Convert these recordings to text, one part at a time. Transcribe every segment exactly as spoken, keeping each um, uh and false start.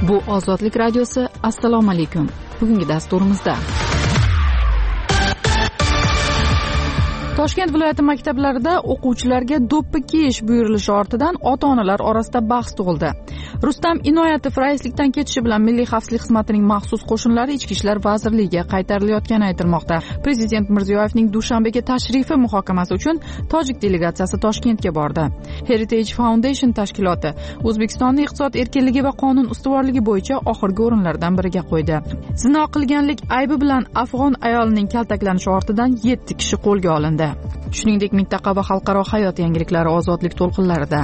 Bu Ozodlik radiosi. Assalomu alaykum. Bugungi dasturimizda Toshkent viloyati maktablarida o'quvchilarga do'ppi kiyish buyurilishi ortidan ota-onalar orasida bahs tug'ildi. Rustam Inoyatov raislikdan ketishi bilan Milliy xavfsizlik xizmatining maxsus qo'shinlari Ichki ishlar vazirligiga qaytarilayotgani aytilmoqda. Prezident Mirziyoyevning Dushanbega tashrifi muhokamasi uchun tojik delegatsiyasi Toshkentga bordi. Heritage Foundation tashkiloti O'zbekistonning iqtisod erkinligi va qonun ustuvorligi bo'yicha oxirgi o'rinlardan biriga qo'ydi. Zino qilganlik aybi bilan afg'on ayolining kaltaklanishi ortidan yetti kishi qo'lga olindi. Shuningdek, mintaqa va xalqaro hayot yangiliklari ozodlik to'lqinlarida.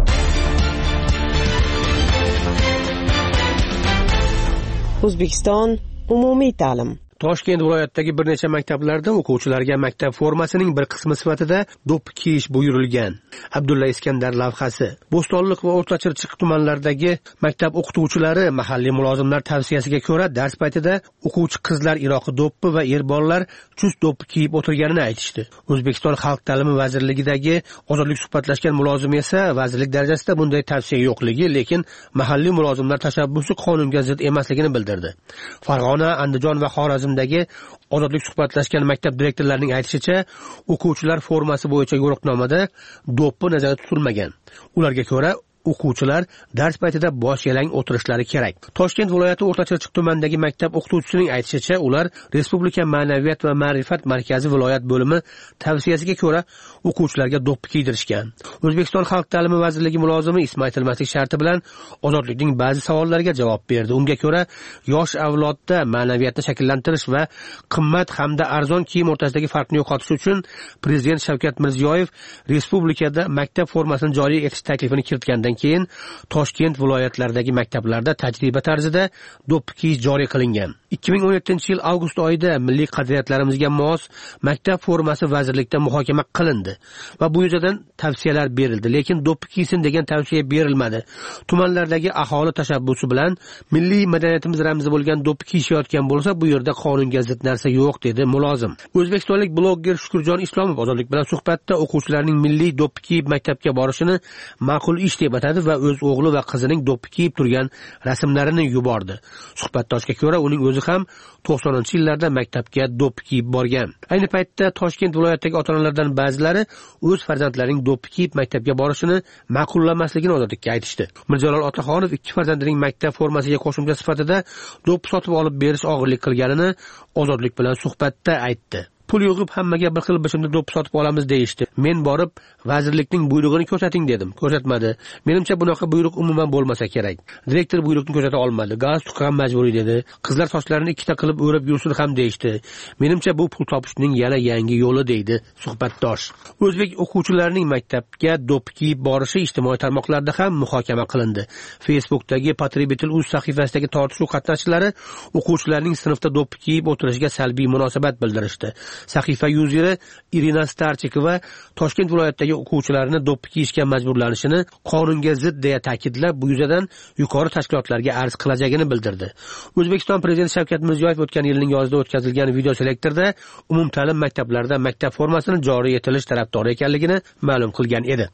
O'zbekiston umumiy ta'lim. Toshkent viloyatidagi bir necha maktablarda o'quvchilarga maktab formasining bir qismi sifatida do'ppi kiyish buyurilgan. Abdulla Iskandar lavhasi. Bo'stonliq va O'rta Chirchiq tumanlaridagi maktab o'qituvchilari mahalliy mulozimlar tavsiyasiga ko'ra dars paytida o'quvchi qizlar iroqi do'ppi va er bolalar chust do'ppi kiyib o'tirganini aytishdi. O'zbekiston Xalq ta'limi vazirligidagi ozodlik suhbatlashgan mulozim esa vazirlik darajasida bunday tavsiya yo'qligi, lekin mahalliy mulozimlar tashabbusi qonunga zid emasligini bildirdi. Farg'ona, Andijon va Xorazm dagi ozodlik suhbatlashgan maktab direktorlarining aytishicha, o'quvchilar formasi bo'yicha yo'riqnomada do'ppi nazarda tutilmagan. Ularga ko'ra o'quvchilar dars paytida bosh yalang o'tirishlari kerak. Toshkent viloyati O'rta Chirchiq tumanidagi maktab o'qituvchisining aytishicha, ular Respublika Ma'naviyat va ma'rifat markazi viloyat bo'limi tavsiyasiga ko'ra o'quvchilarga do'ppi kiydirishgan. O'zbekiston Xalq ta'limi vazirligi mulozimi ismaytilmaslik sharti bilan ozodlikning ba'zi savollariga javob berdi. Unga ko'ra, yosh avlodda ma'naviyatni shakllantirish va qimmat hamda arzon kiyim o'rtasidagi farqni yo'qotish uchun Prezident Shavkat Mirziyoyev respublikada maktab formasini joriy etish taklifini kiritgandan keyin Toshkent viloyatlaridagi maktablarda tajriba tarzida do'ppi kiyish joriy qilingan. ikki ming o'n yettinchi yil avgust oyida milliy qadriyatlarimizga mos maktab formasi vazirlikda muhokama qilindi va bu yuzasidan tavsiyalar berildi, lekin do'ppi kiysin degan tavsiya berilmadi. Tumanlardagi aholi tashabbusi bilan milliy madaniyatimiz ramzi bo'lgan do'ppi kiyishayotgan bo'lsa, bu yerda qonunga zid narsa yo'q, dedi mulozim. O'zbekistonlik blogger Shukurjon Islomov ozodlik bilan suhbatda o'quvchilarning milliy do'ppi kiyib maktabga borishini ma'qul ish deb atadi va o'z o'g'li va qizining do'ppi kiyib turgan rasmlarini yubordi. Suhbatdoshga ko'ra, uning o'zi ham to'qsoninchi yillarda maktabga do'ppi kiyib borgan. Ayni paytda Toshkent viloyatidagi ota-onalardan ba'zilari o'z farzandlarining do'ppi kiyib maktabga borishini ma'qullamasligini ozodlikka aytishdi. Mirjalol Otaxonov ikki farzandining maktab formasiga qo'shimcha sifatida do'ppi sotib olib berish og'irlik qilganini ozodlik bilan suhbatda aytdi. Pul yig'ib hammaga bir xil bichimda do'ppi sotib olamiz deyishdi. Men borib vazirlikning buyrug'ini ko'rsating dedim. Ko'rsatmadi. Menimcha bunaqa buyruq umuman bo'lmasa kerak. Direktor buyruqni ko'rsata olmadi. Galstuk ham majburiy dedi. Qizlar sochlarini ikkita qilib o'rab yursin ham deyishdi. Menimcha bu pul topishning yana yangi yo'li, deydi suhbatdosh. O'zbek o'quvchilarining maktabga do'ppi kiyib borishi ijtimoiy tarmoqlarda ham muhokama qilindi. Facebookdagi Patribitil.uz sahifasidagi tortishuv qatnashchilari o'quvchilarning sinfda do'ppi kiyib o'tirishiga salbiy munosabat bildirishdi. Sahifa yuzeri Irina Starchikova Toshkent viloyatidagi o'quvchilarni do'ppi kiyishga majburlanishini qonunga zid deya ta'kidlab, bu yuzadan yuqori tashkilotlarga arz qilajagini bildirdi. O'zbekiston Prezidenti Shavkat Mirziyoyev o'tgan yilning yozida o'tkazilgan video selektorda umumta'lim maktablarida maktab formasini joriy etilish tarafdori ekanligini ma'lum qilgan edi.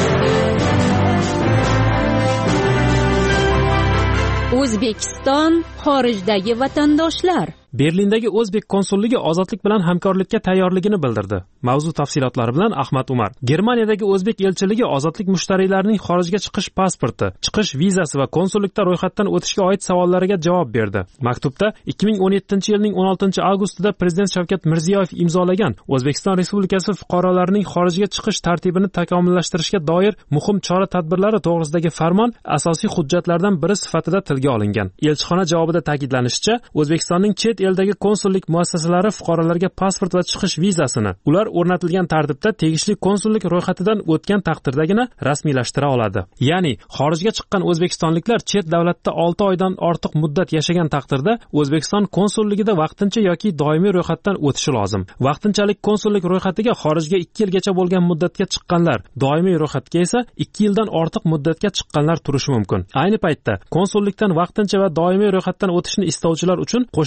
O'zbekiston xorijdagi vatandoshlar. Berlindagi o'zbek konsulligi ozodlik bilan hamkorlikka tayyorligini bildirdi. Mavzu tafsilotlari bilan Ahmad Umar. Germaniyadagi o'zbek elchiligi ozodlik mushtariylarining xorijga chiqish pasporti, chiqish vizasi va konsullikda ro'yxatdan o'tishga oid savollariga javob berdi. Maktubda ikki ming o'n yettinchi yilning o'n oltinchi avgustida Prezident Shavkat Mirziyoyev imzolagan O'zbekiston Respublikasi fuqarolarining xorijga chiqish tartibini takomillashtirishga doir muhim chora-tadbirlari to'g'risidagi farmon asosiy hujjatlardan biri sifatida tilga olingan. Elchixona javobida ta'kidlanishicha, O'zbekistonning chet eldagi konsullik muassasalari fuqarolarga pasport va chiqish vizasini ular o'rnatilgan tartibda tegishli konsullik ro'yxatidan o'tgan taqdirdagina rasmiylashtira oladi. Ya'ni xorijga chiqqan o'zbekistonliklar chet davlatda olti oydan ortiq muddat yashagan taqdirda O'zbekiston konsulligida vaqtincha yoki doimiy ro'yxatdan o'tishi lozim. Vaqtinchalik konsullik ro'yxatiga xorijga ikki yilgacha bo'lgan muddatga chiqqanlar, doimiy ro'yxatga esa ikki yildan ortiq muddatga chiqqanlar turishi mumkin. Ayni paytda konsullikdan vaqtincha va doimiy ro'yxatdan o'tishni istovchilar uchun qo'shimcha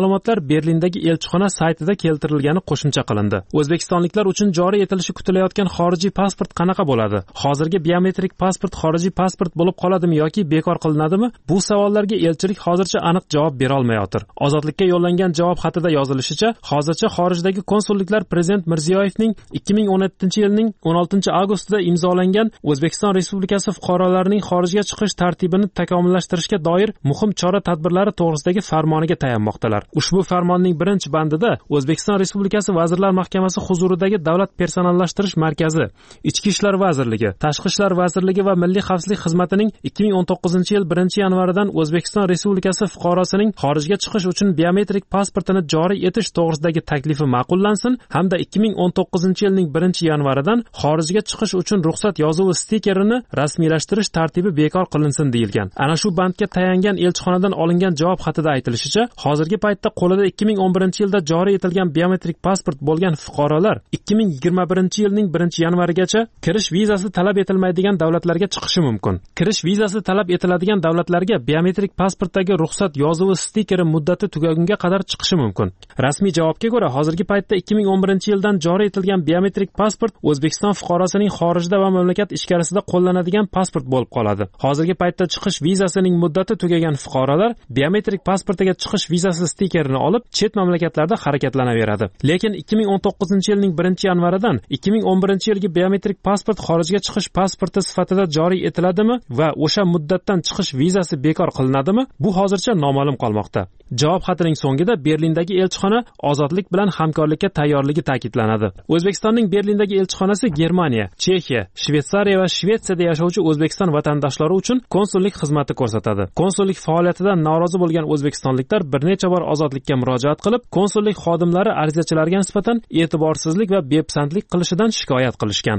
ma'lumotlar Berlindagi elchixona saytida keltirilgani qo'shimcha qilindi. O'zbekistonliklar uchun joriy etilishi kutilayotgan xorijiy pasport qanaqa bo'ladi? Hozirgi biometrik pasport xorijiy pasport bo'lib qoladimi yoki bekor qilinadimi? Bu savollarga elchilik hozircha aniq javob bera olmayotir. Ozodlikka yo'llangan javob xatida yozilishicha, hozircha xorijdagi konsulliklar Prezident Mirziyoyevning ikki ming o'n yettinchi yilning o'n oltinchi avgustida imzolangan O'zbekiston Respublikasi fuqarolarining xorijga chiqish tartibini takomillashtirishga doir muhim chora-tadbirlari to'g'risidagi farmoniga tayanmoqdalar. Ushbu farmonning birinchi bandida O'zbekiston Respublikasi Vazirlar Mahkamasi huzuridagi Davlat personallashtirish markazi, Ichki ishlar vazirligi, Tashqi ishlar vazirligi va Milliy xavfsizlik xizmatining ikki ming o'n to'qqizinchi yil birinchi yanvaridan O'zbekiston Respublikasi fuqarosining xorijga chiqish uchun biometrik pasportini joriy etish to'g'risidagi taklifi ma'qullansin hamda ikki ming o'n to'qqizinchi yilning birinchi yanvaridan xorijga chiqish uchun ruxsat yozuvi stikerini rasmiylashtirish tartibi bekor qilinsin deyilgan. Ana shu bandga tayangan elchixonadan olingan javob xatida aytilishicha, hozirgi paytda qo'lida ikki ming o'n birinchi yilda joriy etilgan biometrik pasport bo'lgan fuqarolar ikki ming yigirma birinchi yilning birinchi yanvarigacha kirish vizasi talab etilmaydigan davlatlarga chiqishi mumkin. Kirish vizasi talab etiladigan davlatlarga biometrik pasportdagi ruxsat yozuvi stikeri muddati tugagunga qadar chiqishi mumkin. Rasmiy javobga ko'ra, hozirgi paytda ikki ming o'n birinchi yildan joriy etilgan biometrik pasport O'zbekiston fuqarosining xorijda va mamlakat ichkarisida qo'llanadigan pasport bo'lib qoladi. Hozirgi paytda chiqish vizasining muddati tugagan fuqarolar biometrik pasportiga chiqish vizasi stikerini olib, chet mamlakatlarda harakatlanaveradi. Lekin ikki ming o'n to'qqizinchi yilning birinchi yanvaridan ikki ming o'n birinchi yilgi biometrik pasport xorijga chiqish pasporti sifatida joriy etiladimi va o'sha muddatdan chiqish vizasi bekor qilinadimi? Bu hozircha noma'lum qolmoqda. Javob xatining so'ngida Berlindagi elchixona ozodlik bilan hamkorlikka tayyorligi ta'kidlanadi. O'zbekistonning Berlindagi elchixonasi Germaniya, Chexiya, Shveysariya va Shvetsiyada yashovchi O'zbekiston vatandoshlari uchun konsullik xizmati ko'rsatadi. Konsullik faoliyatidan norozi bo'lgan o'zbekistonliklar bir necha bor ozodlikka murojaat qilib, konsullik xodimlari arizachilarga nisbatan e'tiborsizlik va bepisandlik qilishidan shikoyat qilishgan.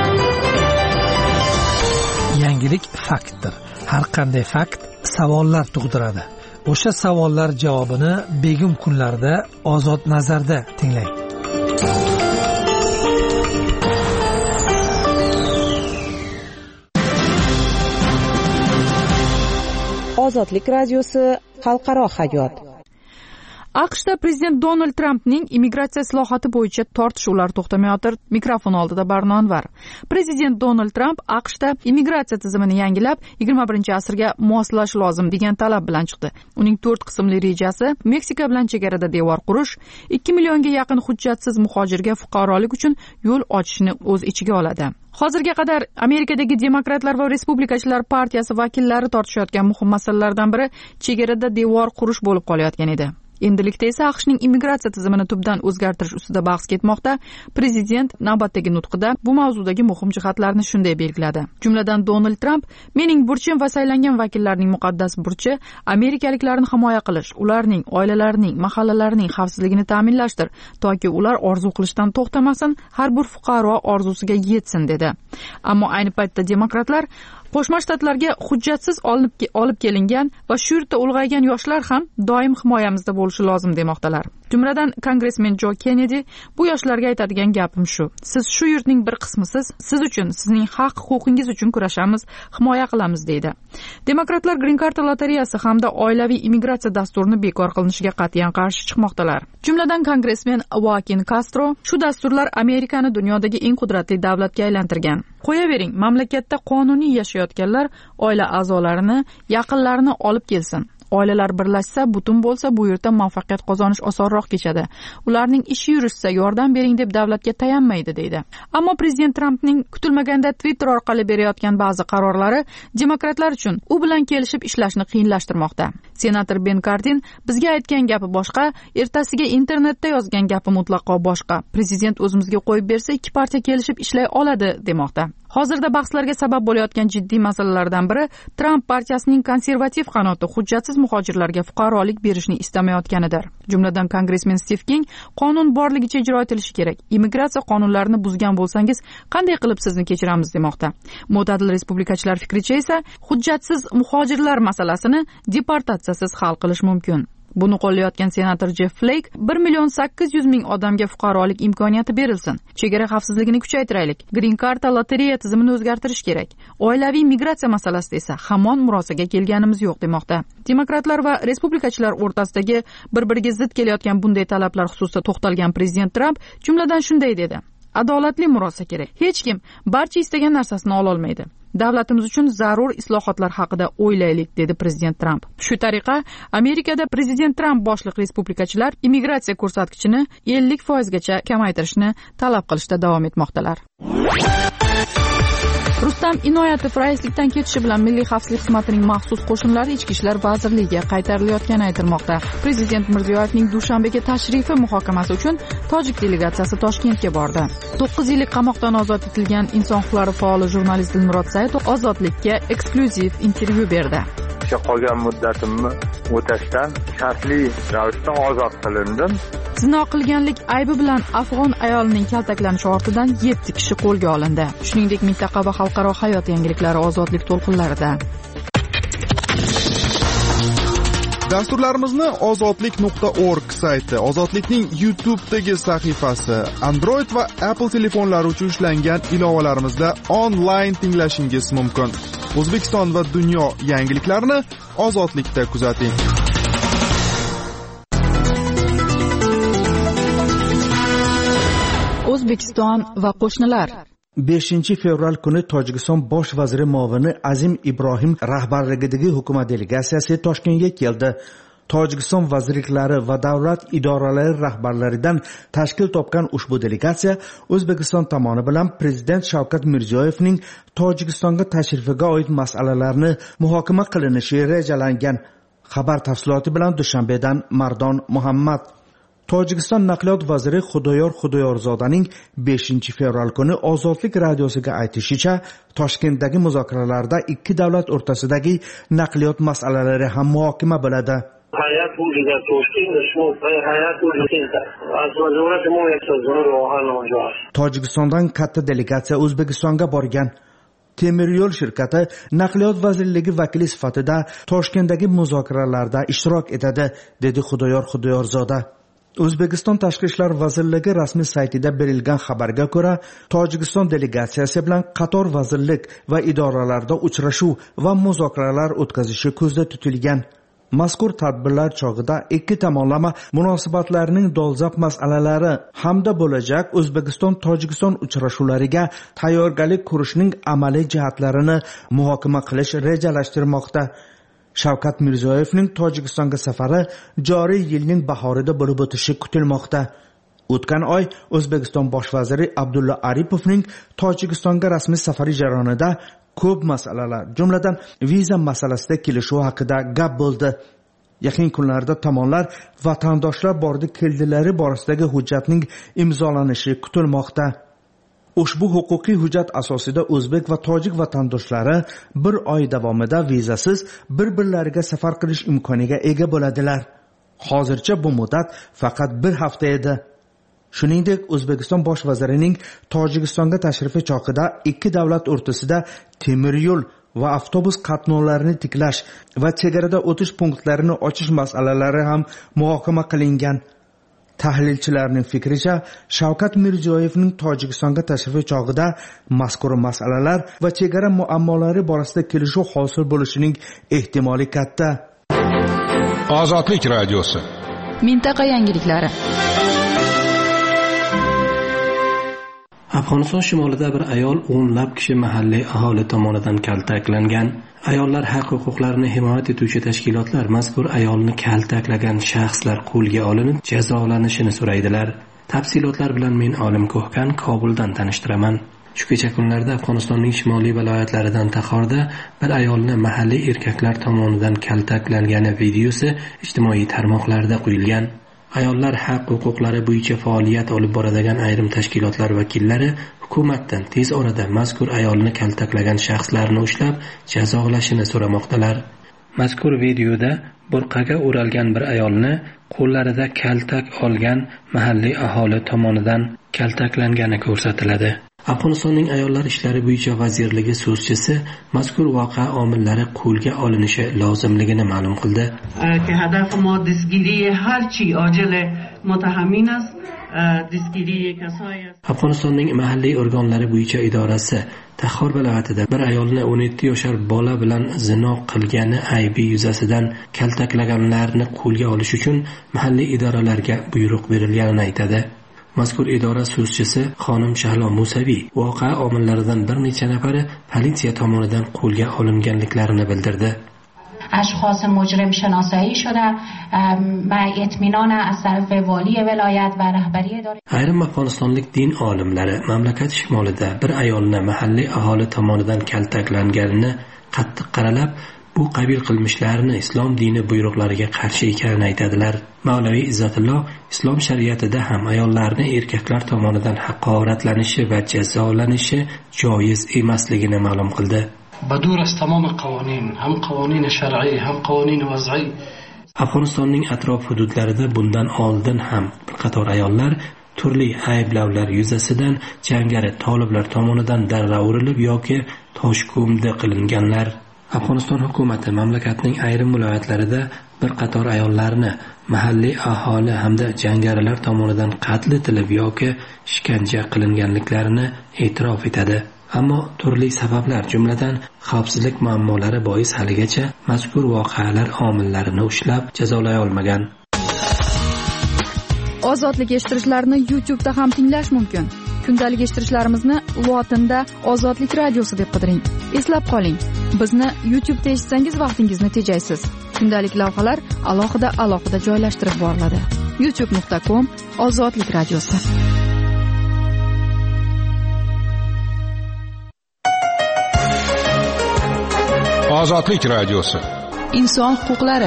Yangilik faktdir. Har qanday fakt savollar tug'diradi. O'sha savollar javobini begim kunlarda Ozod nazarda tinglang. Ozodlik radiosi xalqaro hayot. AQShda prezident Donald Trampning immigratsiya islohoti bo'yicha tortishuvlar to'xtamayotir. Mikrofon oldida Barno Anvar. Prezident Donald Tramp AQShda immigratsiya tizimini yangilab, yigirma birinchi asrga moslash lozim degan talab bilan chiqdi. Uning to'rt qismli rejasi Meksika bilan chegarada devor qurish, ikki millionga yaqin hujjatsiz muhojirga fuqarolik uchun yo'l ochishni o'z ichiga oladi. Hozirga qadar Amerikadagi demokratlar va respublikachilar partiyasi vakillari tortishayotgan muhim masalalardan biri chegarada devor qurish bo'lib qolayotgan edi. Endilikda esa AQShning immigratsiya tizimini tubdan o'zgartirish ustida bahs ketmoqda. Prezident navbatdagi nutqida bu mavzudagi muhim jihatlarni shunday belgiladi. Jumladan Donald Tramp, "Mening burchim va saylangan vakillarning muqaddas burchi amerikaliklarni himoya qilish, ularning oilalarining, mahallalarining xavfsizligini ta'minlashdir, toki ular orzu qilishdan to'xtamasin, har bir fuqaro orzusiga yetsin" dedi. Ammo ayni paytda demokratlar Qo'shma Shtatlarga hujjatsiz olib olib kelingan va shu yerda ulg'aygan yoshlar ham doim himoyamizda bo'lishi lozim demoqdalar. Jumladan kongressmen Jo Kennedy, "Bu yoshlarga aytadigan gapim shu. Siz shu yurtning bir qismisiz. Siz uchun, sizning haq-huquqingiz uchun kurashamiz, himoya qilamiz" deydi. Demokratlar Green Card lotereyasi hamda oilaviy immigratsiya dasturini bekor qilinishiga qat'iyan qarshi chiqmoqdalar. Jumladan kongressmen Joaquin Castro, "Shu dasturlar Amerikani dunyodagi eng qudratli davlatga aylantirgan. Qo'yavering, mamlakatda qonuniy yashayotganlar oila a'zolarini, yaqinlarini olib kelsin. Oilalar birlashsa, butun bo'lsa, bu yerda muvaffaqiyat qozonish osonroq kechadi. Ularning ishi yurishsa, yordam bering deb davlatga tayanmaydi" deydi. Ammo prezident Trampning kutilmaganda Twitter orqali berayotgan ba'zi qarorlari demokratlar uchun u bilan kelishib ishlashni qiyinlashtirmoqda. Senator Ben Cardin, "Bizga aytgan gapi boshqa, ertasiga internetda yozgan gapi mutlaqo boshqa. Prezident o'zimizga qo'yib bersa, ikki partiya kelishib ishlay oladi" demoqda. Hozirda bahslarga sabab bo'layotgan jiddiy masalalardan biri Tramp partiyasining konservativ qanoti hujjatsiz muhojirlarga fuqarolik berishni istamayotganidir. Jumladan kongressmen Steve King, "Qonun borligicha ijro etilishi kerak. Immigratsiya qonunlarini buzgan bo'lsangiz, qanday qilib sizni kechiramiz" demoqda. Mo'tadil respublikachilar fikricha esa, hujjatsiz muhojirlar masalasini deportatsiyasiz hal qilish mumkin. Buni qo'llayotgan senator Jeff Flake bir million sakkiz yuz ming odamga fuqarolik imkoniyati berilsin, chegara xavfsizligini kuchaytiraylik, green karta lotereya tizimini o'zgartirish kerak, oilaviy migratsiya masalasida esa hamon murosaga kelganimiz yo'q demoqda. Demokratlar va respublikachilar o'rtasidagi bir-biriga zid kelayotgan bunday talablar xususida to'xtalgan prezident Trump jumladan shunday dedi: adolatli murosa kerak. Hech kim barcha istagan narsasini ola olmaydi. Davlatimiz uchun zarur islohotlar haqida o'ylaylik, dedi prezident Trump. Shu tariqa Amerikada prezident Trump boshliq respublikachilar immigratsiya ko'rsatkichini ellik foizgacha kamaytirishni talab qilishda davom etmoqdalar. Rustam Inoyatov raislikdan ketishi bilan Milliy xavfsizlik xizmatining maxsus qo'shinlari Ichki ishlar vazirligiga qaytarilayotgani aytilmoqda. Prezident Mirziyoyevning Dushanbega tashrifi muhokamasi uchun tojik delegatsiyasi Toshkentga bordi. to'qqiz yillik qamoqdan ozod etilgan inson huquqlari faoli jurnalist Dilmurod Saidov Ozodlikka eksklyuziv intervyu berdi. Qolgan muddatimni o'tashdan shartli ravishda ozod qilindim. Zino qilganlik aybi bilan afg'on ayolining kaltaklanishi ortidan yetti kishi qo'lga olindi. Shuningdek, mintaqa va xalqaro hayot yangiliklari ozodlik to'lqinlarida. Dasturlarimizni ozodlik nuqta org sayti, Ozodlikning YouTube'dagi sahifasi, Android va Apple telefonlari uchun ishlangan ilovalarimizda onlayn tinglashingiz mumkin. O'zbekiston va dunyo yangiliklarini Ozodlikda kuzating. O'zbekiston va qo'shnilar. beshinchi fevral kuni Tojikiston bosh vaziri muovini Azim Ibrohim rahbarligidagi hukumat delegatsiyasi Toshkentga keldi. Tojikiston vazirliklari va davlat idoralari rahbarlaridan tashkil topgan ushbu delegatsiya O'zbekiston tomoni bilan prezident Shavkat Mirziyoyevning Tojikistonga tashrifiga oid masalalarni muhokama qilinishi rejalangan. Xabar tafsiloti bilan Dushanbedan Mardon Muhammad. Tojikiston naqliyot vaziri Xudoyor Xudoyorzodaning beshinchi fevral kuni Ozodlik radiosiga aytishicha, Toshkentdagi muzokaralarda ikki davlat o'rtasidagi naqliyot masalalari ham muhokama bo'ladi. Tojikistondan katta delegatsiya O'zbekistonga borgan. Temir yo'l shirkati naqliyot vazirligi vakili sifatida Toshkentdagi muzokaralarda ishtirok etadi, dedi Xudoyor Xudoyorzoda. O'zbekiston Tashqi ishlar vazirligi rasmiy saytida berilgan xabarga ko'ra, Tojikiston delegatsiyasi bilan qator vazirlik va idoralarda uchrashuv va muzokaralar o'tkazishi ko'zda tutilgan. Mazkur tadbirlar chog'ida ikki tomonlama munosabatlarning dolzarb masalalari hamda bo'lajak O'zbekiston-Tojikiston uchrashuvlariga tayyorgarlik ko'rishning amaliy jihatlarini muhokama qilish rejalashtirilmoqda. Shavkat Mirziyoyevning Tojikistonga safari joriy yilning bahorida bo'lib o'tishi kutilmoqda. O'tgan oy O'zbekiston bosh vaziri Abdulla Aripovning Tojikistonga rasmiy safari jarayonida ko'p masalalar, jumladan viza masalasida kelishuv haqida gap bo'ldi. Yaqin kunlarda tomonlar vatandoshlar bordi keldilari borasidagi hujjatning imzolanishi kutilmoqda. Ushbu huquqiy hujjat asosida o'zbek va tojik vatandoshlari bir oy davomida vizasiz bir-birlariga safar qilish imkoniga ega bo'ladilar. Hozircha bu muddat faqat bir hafta edi. Shuningdek, O'zbekiston bosh vazirining Tojikistonga tashrifi chog'ida ikki davlat o'rtasida temir yo'l va avtobus qatnovlarini tiklash va chegarada o'tish punktlarini ochish masalalari ham muhokama qilingan. Tahlilchilarning fikricha, Shavkat Mirziyoyevning Tojikistonga tashrifi chog'ida mazkur masalalar va chegara muammolari borasida kelishuv hosil bo'lishining ehtimoli katta. Ozodlik radiosi. Mintaqa yangiliklari. Afg'oniston shimolida bir ayol o'nlab kishi mahalliy aholi tomonidan kaltaklangan. Ayollar haq-huquqlarini himoya etuvchi tashkilotlar mazkur ayolni kaltaklagan shaxslar qo'lga olinib, jazolanishini so'raydilar. Tafsilotlar bilan men Olim Ko'hkan Kobuldan tanishtiraman. Shu kecha kunlarda Afg'onistonning shimoliy viloyatlaridan Taxorda bir ayolni mahalliy erkaklar tomonidan kaltaklangani videosi ijtimoiy tarmoqlarda qo'yilgan. Ayollar haq-huquqlari bo'yicha faoliyat olib boradigan ayrim tashkilotlar vakillari hukumatdan tez orada mazkur ayolni kaltaklagan shaxslarni ushlab, jazolashini so'ramoqdalar. Mazkur videoda burqaga o'ralgan bir ayolni qo'llarida kaltak olgan mahalliy aholi tomonidan kaltaklangani ko'rsatiladi. Afg'onistonning ayollar ishlari bo'yicha vazirligi so'zchisi mazkur voqea omillari qo'lga olinishi lozimligini ma'lum qildi. که هدف ما دستگیری هر چی عاجل متهمین است. Afg'onistonning mahalliy organlari bo'yicha idorasi Taxor viloyatida bir ayolni o'n yetti yoshar bola bilan zino qilgani aybi yuzasidan kaltaklaganlarni qo'lga olish uchun mahalliy idoralarga buyruq berilganini aytadi. Mazkur idora so'zchisi xonim Shahlo Musaviy voqea omillaridan bir necha nafari politsiya tomonidan qo'lga olinganliklarini bildirdi. اشخاص مجرم شناسایی شده و اطمینان از طرف والی ولایت و رهبری اداره. Ayrim afg'onistonlik din olimlari mamlakat shimolida bir ayolni mahalliy aholi tomonidan kaltaklanganini qattiq qaralab, bu qabil qilmishlarini islom dini buyruqlariga qarshi ekanini aytadilar. Mavlaviy Izzatulloh islom shariatida ham ayollarni erkaklar tomonidan haqoratlanishi va jazolanishi joiz emasligini ma'lum qildi. بدور از تمام قوانین هم قوانین شرعی هم قوانین وضعی. Afg'onistonning atrof hududlarida bundan oldin ham bir qator ayollar turli ayblovlar yuzasidan jangari toliblar tomonidan darra urilib yoki toshko'mda qilinganlar. Afg'oniston hukumati mamlakatning ayrim viloyatlarida bir qator ayollarni mahalliy aholi hamda jangarilar tomonidan qatl etilib yoki ishkanja qilinganliklarini e'tirof etadi. Ammo turli sabablar, jumladan xavfsizlik muammolari bois haligacha mazkur voqealar omillarini ushlab jazolay olmagan. Ozodlik eshittirishlarni YouTube'da ham tinglash mumkin. Kundalik eshittirishlarimizni lotinda Ozodlik radiosi deb qidiring. Eslab qoling, bizni YouTube'da eshitsangiz vaqtingizni tejaysiz. Kundalik lavhalar alohida alohida joylashtirib boriladi. youtube nuqta com Ozodlik radiosi. Ozodlik radiosi. Inson huquqlari.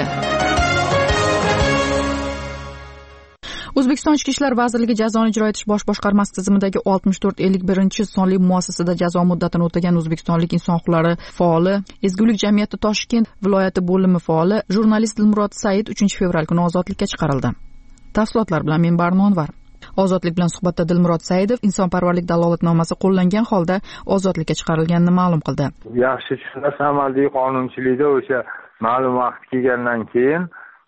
O'zbekiston Ichki ishlar vazirligi jazoni ijro etish bosh boshqarmasi tizimidagi oltmish to'rt ellik birinchi sonli muassasada jazo muddatini o'tagan o'zbekistonlik inson huquqlari faoli, Ezgulik jamiyati Toshkent viloyati bo'limi faoli jurnalist Dilmurod Said uchinchi fevral kuni ozodlikka chiqarildi. Tafsilotlar bilan men Barnonvar. Ozodlik bilan suhbatda Dilmurod Saidov insonparvarlik dalolatnomasi qo'llangan holda ozodlikka chiqarilganini ma'lum qildi. Yaxshi tushunasiz, amaliy qonunchilikda o'sha ma'lum vaqt kelgandan keyin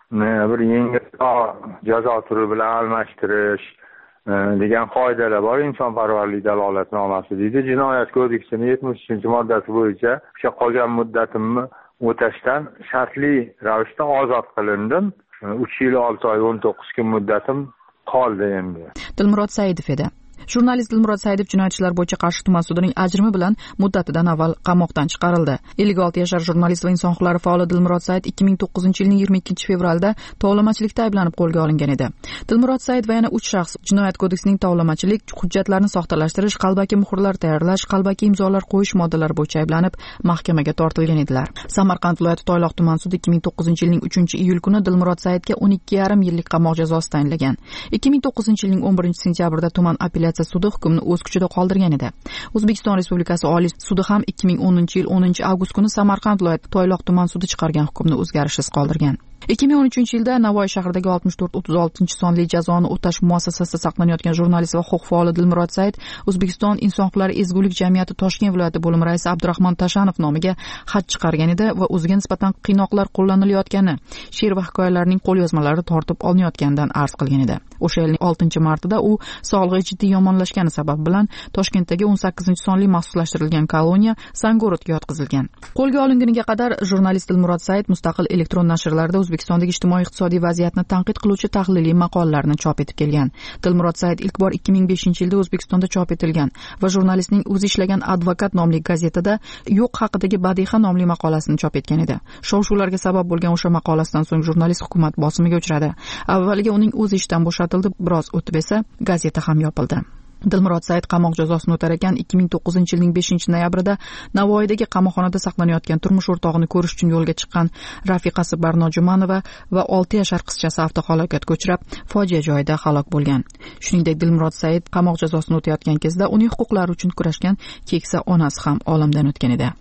bir yengil jazo turi bilan almashtirish degan qoidalar bor. Insonparvarlik dalolatnomasi deydi. Jinoyat kodeksining yetmish uchinchi moddasi bo'yicha o'sha qolgan muddatimni o'tashdan shartli ravishda ozod qilindim. uch yil olti oy o'n to'qqiz kun muddatim qoldi endi. Dilmurod Saidov edi. Jurnalist Dilmurod Saidov jinoyat ishlari bo'yicha Qarshi tuman sudining ajrimi bilan muddatidan avval qamoqdan chiqarildi. ellik olti yashar jurnalist va inson huquqlari faoli Dilmurod Said ikki ming to'qqizinchi yilning yigirma ikkinchi fevralda tovlamachilikda ayblanib qo'lga olingan edi. Dilmurod Said va yana uch shaxs jinoyat kodeksining tovlamachilik, hujjatlarni soxtalashtirish, qalbaki muhrlar tayyorlash, qalbaki imzolar qo'yish moddalari bo'yicha ayblanib mahkamaga tortilgan edilar. Samarqand viloyati Toyloq tuman sudi ikki ming to'qqizinchi yilning uchinchi iyul kuni Dilmurod Saidga o'n ikki yarim yillik qamoq jazosi tayinlagan. ikki ming to'qqizinchi yilning o'n birinchi sentyabrida tuman apellyatsiya sudi hukmni o'z kuchida qoldirgan edi. O'zbekiston Respublikasi Oliy sudi ham ikki ming o'ninchi yil o'ninchi avgust kuni Samarqand viloyati Toyloq tuman sudi chiqargan hukmni o'zgarishsiz qoldirgan. ikki ming o'n uchinchi yilda Navoiy shahridagi oltmish to'rt o'ttiz oltinchi sonli jazoni o'tash muassasasida saqlanayotgan jurnalist va huquq faoli Dilmurod Said O'zbekiston inson huquqlari Ezgulik jamiyati Toshkent viloyati bo'limi raisi Abdurahmon Tashanov nomiga xat chiqargan edi va o'ziga nisbatan qiynoqlar qo'llanilayotgani, she'r va hikoyalarning qo'lyozmalari tortib olinayotganidan arz qilgan edi. O'sha yilning oltinchi martida u sog'lig'i jiddiy yomonlashgani sabab bilan Toshkentdagi o'n sakkizinchi sonli maxsuslashtirilgan koloniya Sangorodga yotqizilgan. Qo'lga olinguniga qadar jurnalist Dilmurod Said mustaqil elektron nashrlarda O'zbekistondagi ijtimoiy-iqtisodiy vaziyatni tanqid qiluvchi tahliliy maqolalarni chop etib kelgan. Dilmurod Said ilk bor ikki ming beshinchi yilda O'zbekistonda chop etilgan va jurnalistning o'zi ishlagan Advokat nomli gazetada Yo'q haqidagi badiha nomli maqolasini chop etgan edi. Shov-shuvlarga sabab bo'lgan o'sha maqolasidan so'ng jurnalist hukumat bosimiga uchradi. Avvaliga uning o'zi ishdan bo'shatildi, biroz o'tib esa gazeta ham yopildi. Dilmurod Said qamoq jazosini o'tar ekan ikki ming to'qqizinchi yilning beshinchi noyabrida Navoiydagi qamoqxonada saqlanayotgan turmush o'rtog'ini ko'rish uchun yo'lga chiqqan rafiqasi Barno Jumanova va olti yashar qizchasi avtohalokatga uchrab, fojia joyida halok bo'lgan. Shuningdek, Dilmurod Said qamoq jazosini o'tayotgan kezda uning huquqlari uchun kurashgan keksa onasi ham olamdan o'tgan edi.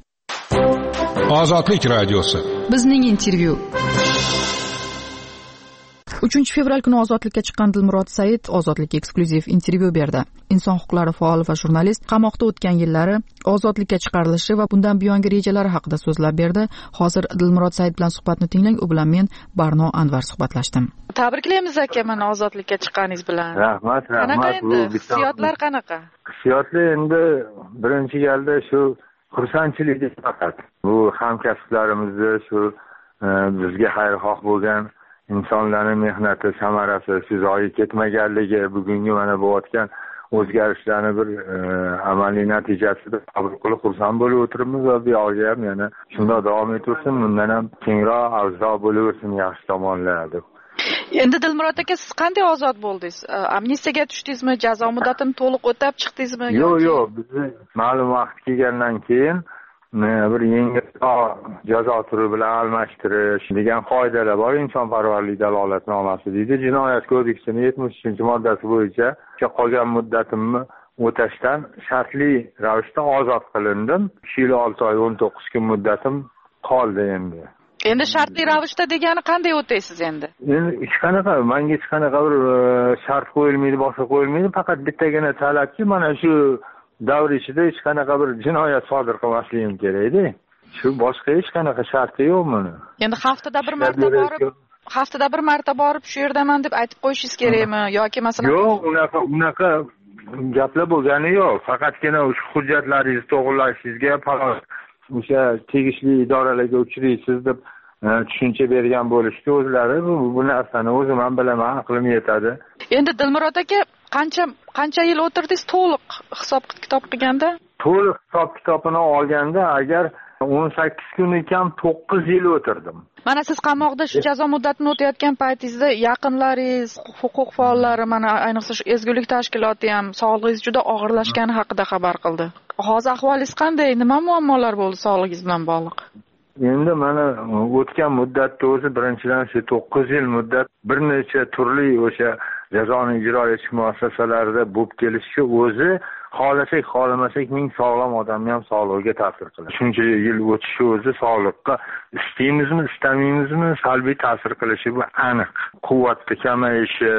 Ozodlik radiosi. Bizning intervyu. uchinchi fevral kuni ozodlikka chiqqan Dilmurod Said Ozodlik eksklyuziv intervyu berdi. Inson huquqlari faoli va jurnalist qamoqda o'tgan yillari, ozodlikka chiqarilishi va bundan buyongi rejalari haqida so'zlab berdi. Hozir Dilmurod Said bilan suhbatni tinglang. U bilan men Barno Anvar suhbatlashdim. Tabriklaymiz aka, mana ozodlikka chiqqaningiz bilan. Rahmat, rahmat. Qanaqa endi? Hissiyotlar qanaqa? Hissiyotlar endi birinchi galda shu xursandchilik faqat. Bu hamkasblarimizni shu bizga xayrixoh bo'lgan insonlarning mehnati samarasi shu zoyi ketmaganligi, bugungi mana bo'layotgan o'zgarishlarni bir amaliy natijasida qabul qilib xursand bo'lib o'tiribmiz va bu yoqga ham yana shunday davom etaversin, bundan ham kengroq avzo bo'laversin, yaxshi tomonlar deb. Endi Dilmurod aka, siz qanday ozod bo'ldingiz? Amnistiyaga tushdingizmi? Jazo muddatini to'liq o'tab chiqdingizmi? Yo'q, yo'q, bizni ma'lum vaqt kelgandan keyin bir yengilroq jazo turi bilan almashtirish degan qoidalar bor. Insonparvarlik dalolatnomasi deydi. Jinoyat kodeksining yetmish uchinchi moddasi bo'yicha qolgan muddatimni o'tashdan shartli ravishda ozod qilindim. uch yil olti oy o'n to'qqiz kun muddatim qoldi endi. Endi shartli ravishda degani qanday o'taysiz endi? Endi hech qanaqa, menga hech qanaqa bir shart qo'yilmaydi, boshqa qo'yilmaydi. Faqat bittagina talabki, mana shu davr ichida hech qanaqa bir jinoyat sodir qilmasligim kerak-da. Shu boshqa hech qanaqa sharti yo'q buni. Endi haftada bir marta borib, haftada bir marta borib shu yerdaman deb aytib qo'yishingiz kerakmi yoki masalan? Yo'q, unaqa unaqa gaplar bo'lgani yo'q. Faqatgina o'sha hujjatlaringizni to'g'rilashingizga falon o'sha tegishli idoralarga uchraysiz deb tushuncha bergan bo'lishdi o'zlari. Bu, bu narsani o'zim ham bilaman, aqlim yetadi. Endi Dilmurod aka, qancha qancha yil o'tirdingiz to'liq hisob kitob qilganda? To'liq hisob kitobini olganda agar o'n sakkiz kun ekan to'qqiz yil o'tirdim. Mana siz qamoqda shu jazo muddatini o'tayotgan paytingizda yaqinlaringiz, huquq faollari, mana ayniqsa shu ezgulik tashkiloti ham sog'lig'ingiz juda og'irlashgani haqida xabar qildi. Hozir ahvolingiz qanday? Nima muammolar bo'ldi sog'lig'ingiz bilan bog'liq? Endi mana o'tgan muddatda o'zi birinchidan shu to'qqiz yil muddat bir necha turli o'sha jazoni ijro etish muassasalarida bo'lib kelishi o'zi xohlasak xohlamasak ming sog'lom odamni ham sog'lig'iga ta'sir qiladi. Shuncha yil o'tishi o'zi sog'liqqa istaymizmi istamaymizmi salbiy ta'sir qilishi bu aniq. Quvvatni kamayishi,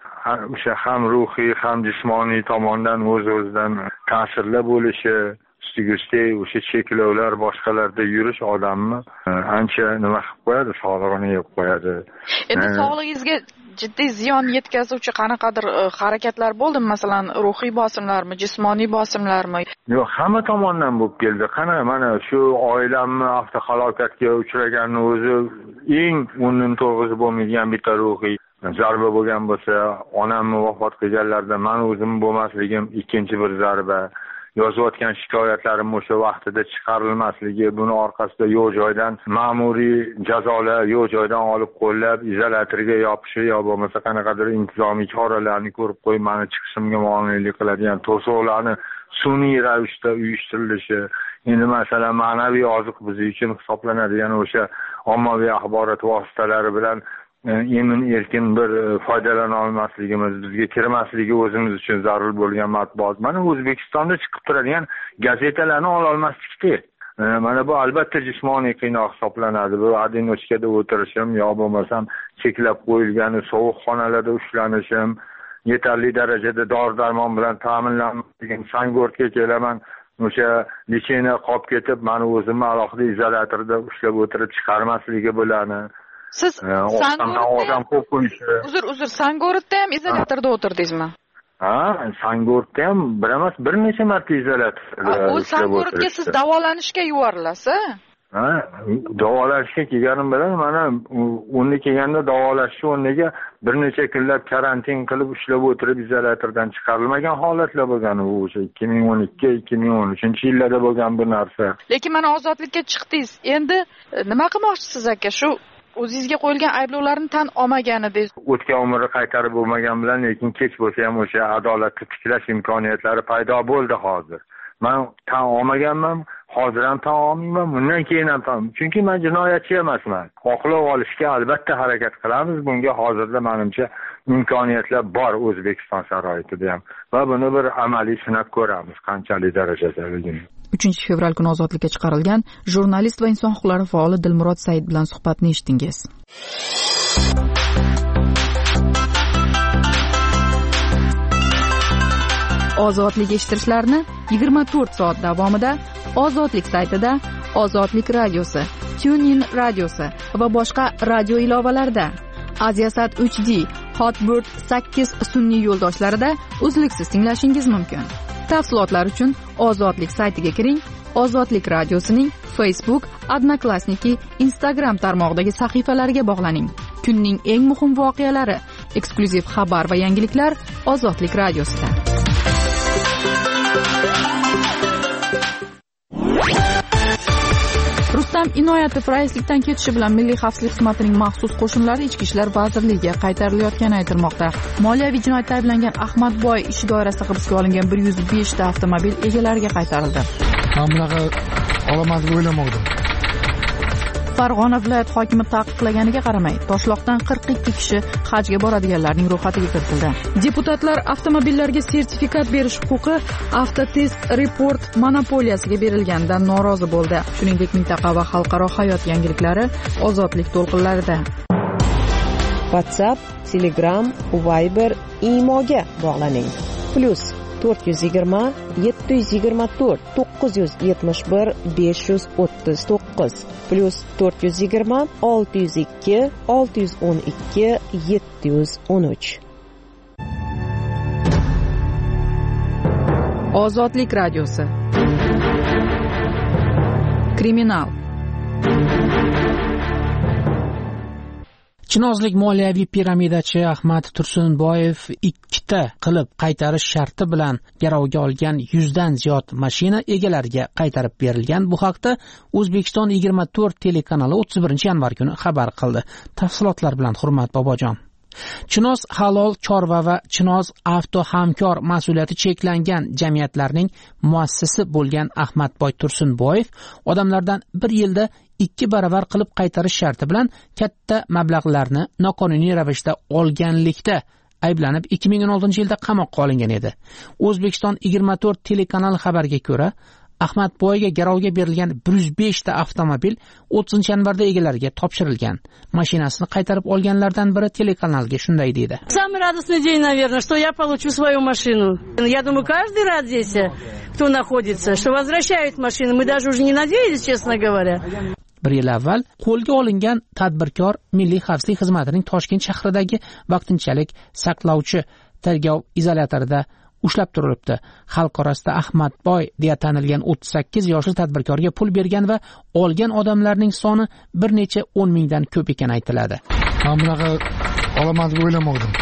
o'sha ham ruhiy ham jismoniy tomondan o'z-o'zidan ta'sirlar bo'lishi, ustiga o'sha cheklovlar boshqalarda yurish odamni ancha nima qilib qo'yadi, sog'lig'ini yeb qo'yadi. Endi sog'lig'ingizga jiddiy ziyon yetkazuvchi qanaqadir harakatlar bo'ldimi? Masalan, ruhiy bosimlarmi, jismoniy bosimlarmi? Yo'q, hamma tomondan bo'lib keldi. Qanaqa mana shu oilamni avtohalokatga uchraganni o'zi eng o'rnini to'g'ri bo'lmaydigan bitta ruhiy zarba bo'lgan bo'lsa, onamni vafot qilganlarda men o'zim bo'lmasligim ikkinchi bir zarba. Yozayotgan shikoyatlarim o'sha vaqtida chiqarilmasligi, buni orqasida yo'q joydan ma'muriy jazolar, yo'q joydan olib qo'llab izolyatorga yopishi yo bo'lmasa qanaqadir intizomiy choralarni ko'rib qo'yib meni chiqishimga monelik qiladigan to'siqlarni sun'iy ravishda uyushtirilishi, endi masalan ma'naviy oziq biz uchun hisoblanadigan o'sha ommaviy axborot vositalari bilan emin erkin bir foydalana olmasligimiz, bizga kirmasligi o'zimiz uchun zarur bo'lgan matbuot. Mana O'zbekistonda chiqib turadigan gazetalarni ola olmaslikda. Mana bu albatta jismoniy qiynoq hisoblanadi. Bu adinochkada o'tirishim yo bo'lmasam cheklab qo'yilgan sovuq xonalarda ushlanishim, yetarli darajada dori-darmon bilan ta'minlanmagan Sangortga kelaman. O'sha lichena qolib ketib, meni o'zimni alohida izolyatorda ushlab o'tirib chiqarmasligi bo'ladi. Siz Sangortda uzr uzr Sangortda ham izolyatorda o'tirdingizmi? Ha, Sangortda ham bir emas, bir necha marta izolyatorda. U Sangortga siz davolanishga yuborilasiz? Ha, davolashga kelganim bilan mana unda kelganda davolashni o'rniga bir necha kunlab karantin qilib ushlab o'tirib izolyatordan chiqarilmagan holatlar bo'lgan u o'sha ikki ming o'n ikki ikki ming o'n uchinchi yillarda bo'lgan bu narsa. Lekin mana ozodlikka chiqdingiz. Endi nima qilmoqchisiz aka? Shu o'zingizga qo'yilgan ayblovlarni tan olmagan edingiz. O'tgan umri qaytarib bo'lmagan bilan, lekin kech bo'lsa ham o'sha adolatni tiklash imkoniyatlari paydo bo'ldi hozir. Men tan olmaganman, hozir ham tan olmayman, bundan keyin ham tan. Chunki men jinoyatchi emasman. Oqlov olishga albatta harakat qilamiz. Bunga hozirda menimcha imkoniyatlar bor O'zbekiston sharoitida ham. Va buni bir amaliy sinab ko'ramiz, qanchalik darajadaligini. uchinchi fevral kuni ozodlikka chiqarilgan jurnalist va inson huquqlari faoli Dilmurod Said bilan suhbatni eshitdingiz. ozodlik eshittirishlarini yigirma to'rt soat davomida Ozodlik saytida, Ozodlik radiosi, TuneIn radiosi va boshqa radio ilovalarida, Aziasat uch D, Hotbird sakkiz sun'iy yo'ldoshlarida uzluksiz tinglashingiz mumkin. Tafsilotlar uchun Ozodlik saytiga kiring. Ozodlik radiosining Facebook, Odnoklassniki, Instagram tarmog'idagi sahifalariga bog'laning. Kunning eng muhim voqealari, eksklyuziv xabar va yangiliklar Ozodlik radiosida. Rustam Inoyatov raislikdan ketishi bilan Milliy xavfsizlik xizmatining maxsus qo'shinlari Ichki ishlar vazirligiga qaytarilayotgani aytilmoqda. Moliyaviy jinoyatda ayblangan Ahmadboy ishi doirasida hibsga olingan bir yuz besh ta avtomobil egalariga qaytarildi. Men bunaqa olaman deb o'ylamadim. Farg'ona viloyat hokimi taqiqlaganiga qaramay, Toshloqdan qirq ikki kishi hajga boradiganlarning ro'yxatiga kiritildi. Deputatlar avtomobillarga sertifikat berish huquqi Avtotest Report monopoliyasiga berilganidan norozi bo'ldi. Shuningdek, mintaqa va xalqaro hayot yangiliklari Ozodlik to'lqinlarida. WhatsApp, Telegram, Viber, Imoga bog'laning. Plus to'rt yuz yigirma yetti yuz yigirma to'rt to'qqiz yuz yetmish bir besh yuz o'ttiz to'qqiz plus to'rt yuz yigirma olti yuz ikki olti yuz o'n ikki yetti yuz o'n uch. Ozodlik radiosi. Kriminal. Chinozlik moliyaviy piramidachi Ahmad Tursunboyev ikkita qilib qaytarish sharti bilan garovga olgan yuzdan ziyod mashina egalariga qaytarib berilgan. Bu haqda O'zbekiston yigirma to'rt telekanali o'ttiz birinchi yanvar kuni xabar qildi. Tafsilotlar bilan Hurmat Bobojon. Chinoz halol chorva va Chinoz avto hamkor mas'uliyati cheklangan jamiyatlarning muassisi bo'lgan Ahmadboy Tursunboyev odamlardan bir yilda ikki baravar qilib qaytarish sharti bilan katta mablag'larni noqonuniy ravishda olganlikda ayblanib ikki ming o'n oltinchi yilda qamoqqa olingan edi. O'zbekiston yigirma to'rt telekanali xabariga ko'ra, Ahmadboyga garovga berilgan bir yuz besh ta avtomobil o'ttizinchi yanvarda egalariga topshirilgan. Mashinasini qaytarib olganlardan biri telekanalga shunday dedi. Самый радостный день, наверное, что я получу свою машину. Я думаю, каждый рад здесь, кто находится, что возвращают машину. Мы даже уже не надеялись, честно говоря. Bir yil avval qo'lga olingan tadbirkor Milliy xavfsizlik xizmatining Toshkent shahridagi vaqtinchalik saqlovchi tergov izolyatorida ushlab turilibdi. Xalq orasida Ahmadboy deya tanilgan o'ttiz sakkiz yoshli tadbirkorga pul bergan va olgan odamlarning soni bir necha o'n mingdan ko'p ekani aytiladi. Men bunaqa olaman deb o'ylamadim.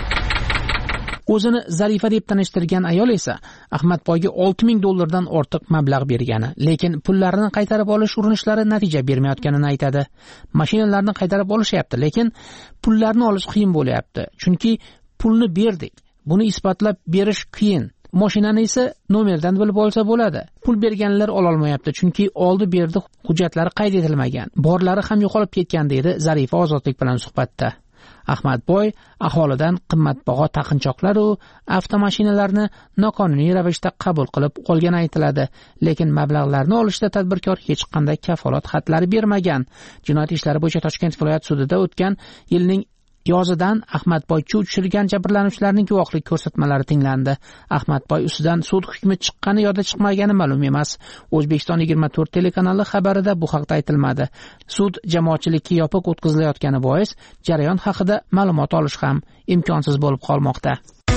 O'zini Zarifa deb tanishtirgan ayol esa Ahmadboyga olti ming dollardan ortiq mablag' bergani, lekin pullarini qaytarib olish urinishlari natija bermayotganini aytadi. Mashinalarni qaytarib olishyapti, lekin pullarni olish qiyin bo'lyapti. Chunki pulni berdik. Buni isbotlab berish qiyin. Mashinani esa nomerdan bilib olsa bo'ladi. Pul berganlar ola olmayapti, chunki oldi berdi hujjatlari qayd etilmagan. Borlari ham yo'qolib ketgan dedi Zarifa Ozodlik bilan suhbatda. Ahmadboy aholidan qimmatbaho taqinchoqlar va avtomashinalarni noqonuniy ravishda qabul qilib olgani aytiladi, lekin mablag'larni olishda tadbirkor hech qanday kafolat xatlari bermagan. Jinoyat ishlari bo'yicha Toshkent viloyat sudida o'tgan yilning yozidan Ahmadboyga uchirgan jabrlanuvchilarning guvohlik ko'rsatmalari tinglandi. Ahmadboy ustidan sud hukmi chiqqani yo'da chiqmagani ma'lum emas. O'zbekiston yigirma to'rt telekanali xabarida bu haqda aytilmadi. Sud jamoatchilikka yopiq o'tkazilayotgani bois jarayon haqida ma'lumot olish ham imkonsiz bo'lib qolmoqda.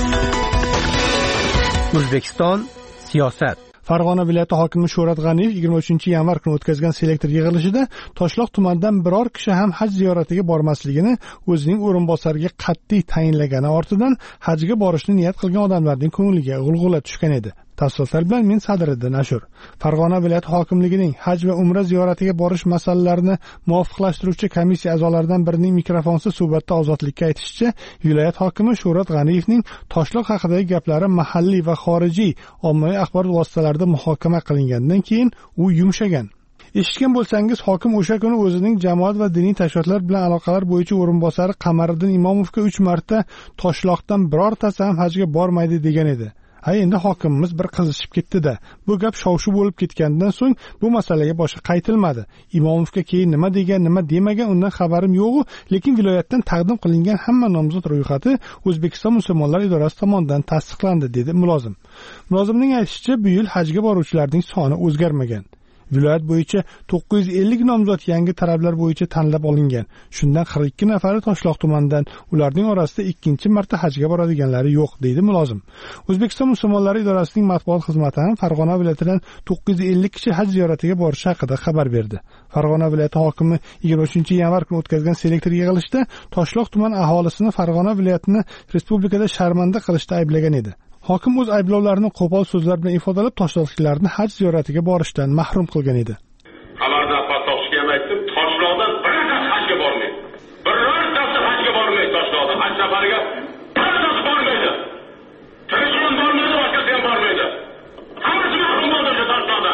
O'zbekiston siyosat. Farg'ona viloyati hokimi Shuhrat G'aniyev yigirma uchinchi yanvar kuni o'tkazgan selektor yig'ilishida Toshloq tumanidan biror kishi ham haj ziyoratiga bormasligini o'zining o'rinbosariga qat'iy tayinlagani ortidan hajga borishni niyat qilgan odamlarning ko'ngliga g'ulg'ula tushgan edi. Tafsilotlar bilan men Sadriddin Ashur. Farg'ona viloyati hokimligining haj va umra ziyoratiga borish masalalarini muvofiqlashtiruvchi komissiya a'zolaridan birining mikrofonsiz suhbatda Ozodlikka aytishicha, viloyat hokimi Shuhrat G'aniyevning Toshloq haqidagi gaplari mahalliy va xorijiy ommaviy axborot vositalarida muhokama qilingandan keyin u yumshagan. Eshitgan bo'lsangiz, hokim o'sha kuni o'zining jamoat va diniy tashkilotlar bilan aloqalar bo'yicha o'rinbosari Qamariddin Imomovga uch marta Toshloqdan birortasi ham hajga bormaydi degan edi. ha endi hokimimiz bir qizishib ketdi-da. Bu gap shov-shuv bo'lib ketgandan so'ng bu masalaga boshqa qaytilmadi. Imomovga keyin nima degan, nima demagan undan xabarim yo'q, lekin viloyatdan taqdim qilingan hamma nomzod ro'yxati O'zbekiston musulmonlar idorasi tomonidan tasdiqlandi, dedi mulozim. Mulozimning aytishicha, bu yil hajga boruvchilarning soni o'zgarmagan. Viloyat bo'yicha to'qqiz yuz ellik nomzod yangi talablar bo'yicha tanlab olingan. Shundan qirq ikki nafari Toshloq tumanidan, ularning orasida ikkinchi marta hajga boradiganlari yo'q, deydi mulozim. O'zbekiston musulmonlari idorasining matbuot xizmati ham Farg'ona viloyatidan to'qqiz yuz ellik kishi haj ziyoratiga borishi haqida xabar berdi. Farg'ona viloyati hokimi yigirma uchinchi yanvar kuni o'tkazgan selektor yig'ilishida Toshloq tuman aholisini Farg'ona viloyatini respublikada sharmanda qilishda ayblagan edi. Hokim o'z ayblovlarini qo'pol so'zlar bilan ifodalab, toshloqliklarni haj ziyoratiga borishdan mahrum qilgan edi. Xabarda Toshloqqa ham aytdim, Toshloqda birortasi hajga bormaydi. Birortasi hajga bormaydi Toshloqda. Haj safariga birortasi bormaydi. Telefon bormaydi, boshqasi ham bormaydi. Hammasi mahrum bo'ldi o'sha Toshloqda.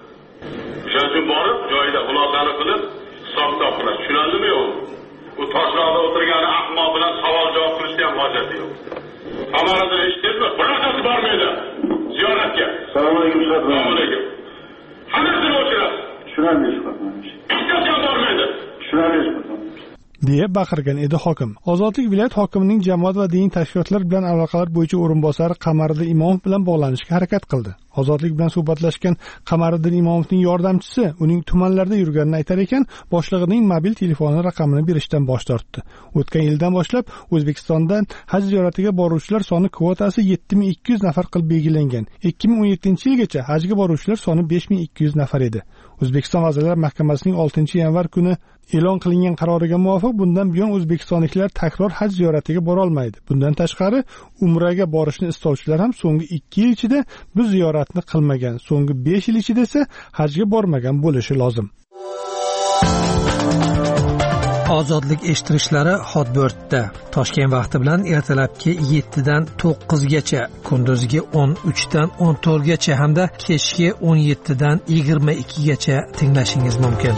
O'sha uchun borib, joyida xulosani qilib, hisob-kitob qiladi. Tushunaldimi yo'q? Bu Toshloqda o'tirgan ahmoq bilan savol-javob qilishga ham hojati yo'q. Amarada eshitdingizmi? Birortasi bormaydi ziyoratga. Assalomu alaykum. Assalomu alaykum. Hammasini o'chirasiz. Tushunarli chiqadi. Hech qachon bormaydi. Tushunarli chiqadi. deya baqirgan edi hokim. Ozodlik viloyat hokimining jamoat va diniy tashkilotlar bilan aloqalar bo'yicha o'rinbosari Qamariddin Imomov bilan bog'lanishga harakat qildi. Ozodlik bilan suhbatlashgan Qamariddin Imomovning yordamchisi uning tumanlarda yurganini aytar ekan, boshlig'ining mobil telefoni raqamini berishdan bosh tortdi. O'tgan yildan boshlab O'zbekistondan haj ziyoratiga boruvchilar soni kvotasi yetti ming ikki yuz nafar qilib belgilangan. ikki ming o'n yettinchi yilgacha hajga boruvchilar soni besh ming ikki yuz nafar edi. O'zbekiston Vazirlar Mahkamasining oltinchi yanvar kuni e'lon qilingan qaroriga muvofiq bundan buyon o'zbekistonliklar takror haj ziyoratiga bora olmaydi. Bundan tashqari umraga borishni istovchilar ham so'nggi ikki yil ichida bu ziyoratni qilmagan, so'nggi besh yil ichida esa hajga bormagan bo'lishi lozim. Ozodlik eshittirishlari Hotbirtda Toshkent vaqti bilan ertalabki yettidan to'qqizgacha, kunduzgi o'n uchdan o'n to'rtgacha hamda kechki o'n yettidan yigirma ikkigacha tinglashingiz mumkin.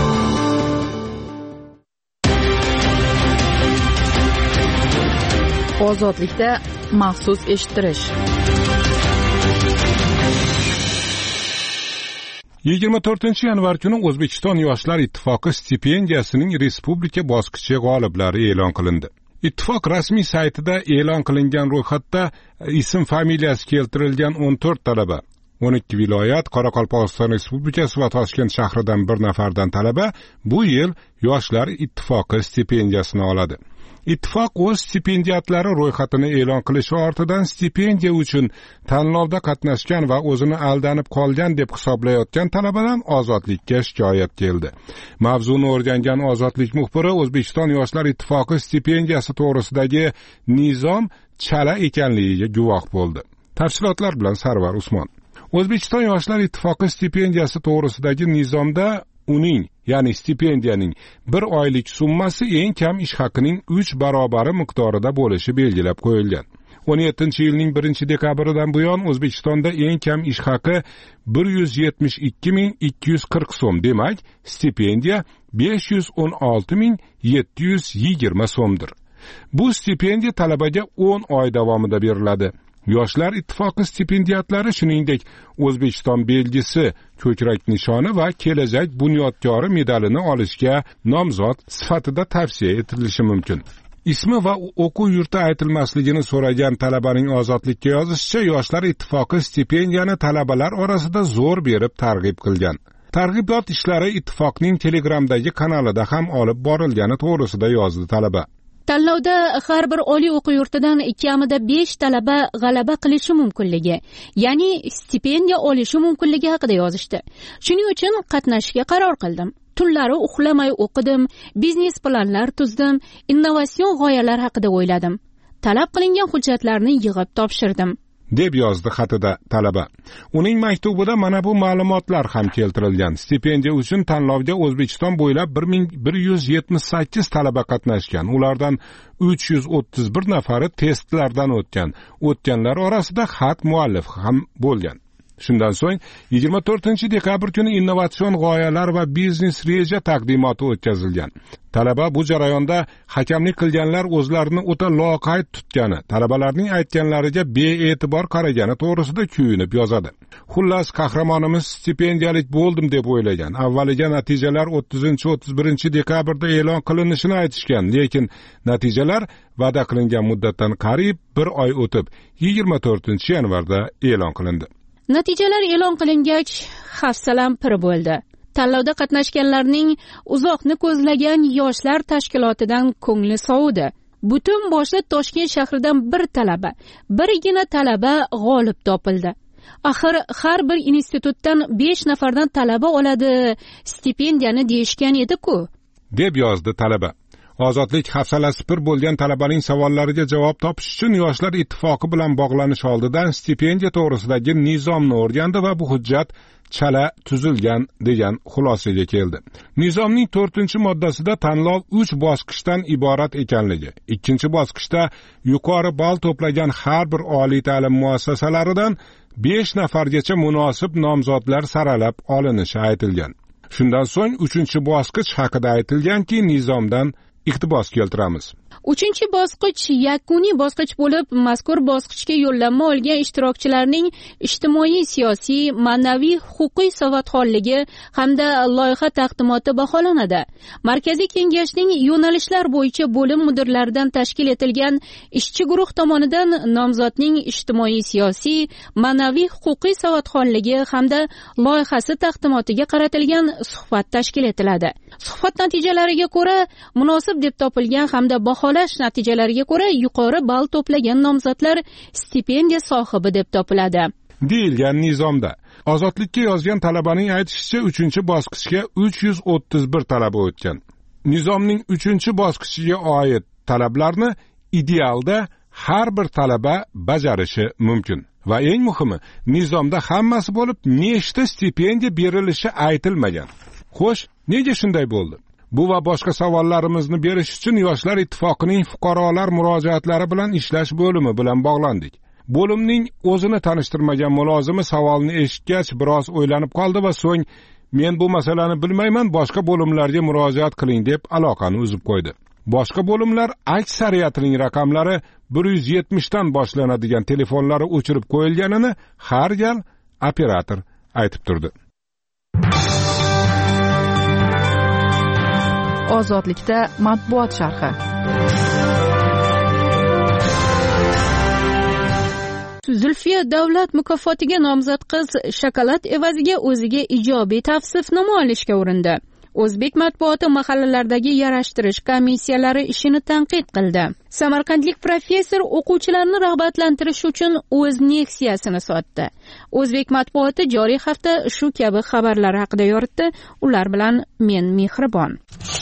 Ozodlikda maxsus eshittirish. yigirma to'rtinchi yanvar kuni O'zbekiston Yoshlar ittifoqi stipendiyasining respublika bosqichi g'oliblari e'lon qilindi. Ittifoq rasmiy saytida e'lon qilingan ro'yxatda ism familiyasi keltirilgan o'n to'rt talaba, o'n ikki viloyat, Qoraqalpog'iston Respublikasi va Toshkent shahridan bir nafardan talaba bu yil Yoshlar ittifoqi stipendiyasini oladi. Ittifoq o'z stipendiyatlari ro'yxatini e'lon qilishi ortidan stipendiya uchun tanlovda qatnashgan va o'zini aldanib qolgan deb hisoblayotgan talabadan Ozodlikka shikoyat keldi. Mavzuni o'rgangan Ozodlik muxbiri O'zbekiston Yoshlar ittifoqi stipendiyasi to'g'risidagi nizom chala ekanligiga guvoh bo'ldi. Tafsilotlar bilan Sarvar Usmon. O'zbekiston Yoshlar ittifoqi stipendiyasi to'g'risidagi nizomda uning, ya'ni stipendiyaning bir oylik summasi eng kam ish haqining uch barobari miqdorida bo'lishi belgilab qo'yilgan. o'n yettinchi yilning birinchi dekabridan buyon O'zbekistonda eng kam ish haqi bir yuz yetmish ikki ming ikki yuz qirq so'm, demak, stipendiya besh yuz o'n olti ming yetti yuz yigirma so'mdir. Bu stipendiya talabaga o'n oy davomida beriladi. Yoshlar ittifoqi stipendiyatlari shuningdek O'zbekiston belgisi, ko'krak nishoni va kelajak bunyodkori medalini olishga nomzod sifatida tavsiya etilishi mumkin. Ismi va o'quv yurti aytilmasligini so'ragan talabaning Ozodlikka yozishicha, Yoshlar ittifoqi stipendiyani talabalar orasida zo'r berib targ'ib qilgan. Targ'ibot ishlari ittifoqning Telegramdagi kanalida ham olib borilgani to'g'risida yozdi talaba. Tanlovda har bir oliy o'quv yurtidan kamida besh talaba g'alaba qilishi mumkinligi, ya'ni stipendiya olishi mumkinligi haqida yozishdi. Shuning uchun qatnashishga qaror qildim. Tunlari uxlamay o'qidim, biznes planlar tuzdim, innovatsion g'oyalar haqida o'yladim. Talab qilingan hujjatlarni yig'ib topshirdim, deb yozdi xatida talaba. Uning maktubida mana bu ma'lumotlar ham keltirilgan. Stipendiya uchun tanlovga O'zbekiston bo'ylab bir ming bir yuz yetmish sakkiz talaba qatnashgan. Ulardan uch yuz o'ttiz bir nafari testlardan o'tgan. O'tganlar orasida xat muallifi ham bo'lgan. Shundan so'ng yigirma to'rtinchi dekabr kuni innovatsion g'oyalar va biznes reja taqdimoti o'tkazilgan. Talaba bu jarayonda hakamlik qilganlar o'zlarini o'ta loqayd tutgani, talabalarning aytganlariga bee'tibor qaragani to'g'risida kuyunib yozadi. Xullas, qahramonimiz stipendiyalik bo'ldim deb o'ylagan. Avvaliga natijalar o'ttizinchi o'ttiz birinchi dekabrda e'lon qilinishini aytishgan, lekin natijalar va'da qilingan muddatdan qariyb bir oy o'tib yigirma to'rtinchi yanvarda e'lon qilindi. Natijalar e'lon qilingach, hafsalam pir bo'ldi. Tanlovda qatnashganlarning uzoqni ko'zlagan yoshlar tashkilotidan ko'ngli sovudi. Butun boshli Toshkent shahridan bir talaba, birgina talaba g'olib topildi. Axir har bir institutdan besh nafardan talaba oladi, stipendiyani deyishgan edi-ku, deb yozdi talaba. Ozodlik hafsalasi pir bo'lgan talabaning savollariga javob topish uchun Yoshlar ittifoqi bilan bog'lanish oldidan stipendiya to'g'risidagi nizomni o'rgandi va bu hujjat chala tuzilgan degan xulosaga keldi. Nizomning to'rtinchi moddasida tanlov uch bosqichdan iborat ekanligi, ikkinchi bosqichda yuqori ball to'plagan har bir oliy ta'lim muassasalaridan besh nafargacha munosib nomzodlar saralab olinishi aytilgan. Shundan so'ng uchinchi bosqich haqida aytilganki, nizomdan iqtibos keltiramiz. Uchinchi bosqich yakuniy bosqich bo'lib, mazkur bosqichga yo'llanma olgan ishtirokchilarning ijtimoiy, siyosiy, ma'naviy, huquqiy savodxonligi hamda loyiha taqdimoti baholanadi. Markaziy kengashning yo'nalishlar bo'yicha bo'lim mudirlaridan tashkil etilgan ishchi guruh tomonidan nomzodning ijtimoiy, siyosiy, ma'naviy, huquqiy savodxonligi hamda loyihasi taqdimotiga qaratilgan suhbat tashkil etiladi. Suhbat natijalariga ko'ra munosib deb topilgan hamda baholash natijalariga ko'ra yuqori ball to'plagan nomzodlar stipendiya sohibi deb topiladi, deyilgan nizomda. Ozodlikka yozgan talabaning aytishicha, uchinchi bosqichga uch yuz o'ttiz bir talaba o'tgan. Nizomning uchinchi bosqichiga oid talablarni idealda har bir talaba bajarishi mumkin. Va eng muhimi, nizomda hammasi bo'lib, nechta stipendiya berilishi aytilmagan. Xo'sh, nega shunday bo'ldi? Bu va boshqa savollarimizni berish uchun Yoshlar ittifoqining fuqarolar murojaatlari bilan ishlash bo'limi bilan bog'landik. Bo'limning o'zini tanishtirmagan mulozimi savolni eshitgach biroz o'ylanib qoldi va so'ng men bu masalani bilmayman, boshqa bo'limlarga murojaat qiling deb aloqani uzib qo'ydi. Boshqa bo'limlar aksariyatining raqamlari bir yuz yetmish dan boshlanadigan telefonlari o'chirib qo'yilganini har gal operator aytib turdi. Ozodlikda matbuot sharhi. Zulfiya davlat mukofotiga nomzod qiz shokolad evaziga o'ziga ijobiy tavsifnoma olishga urindi. O'zbek matbuoti mahallalardagi yarashtirish komissiyalari ishini tanqid qildi. Samarqandlik professor o'quvchilarni rag'batlantirish uchun o'z Nexia'sini sotdi. O'zbek matbuoti joriy hafta shu kabi xabarlar haqida yoritdi. Ular bilan men Mehribon.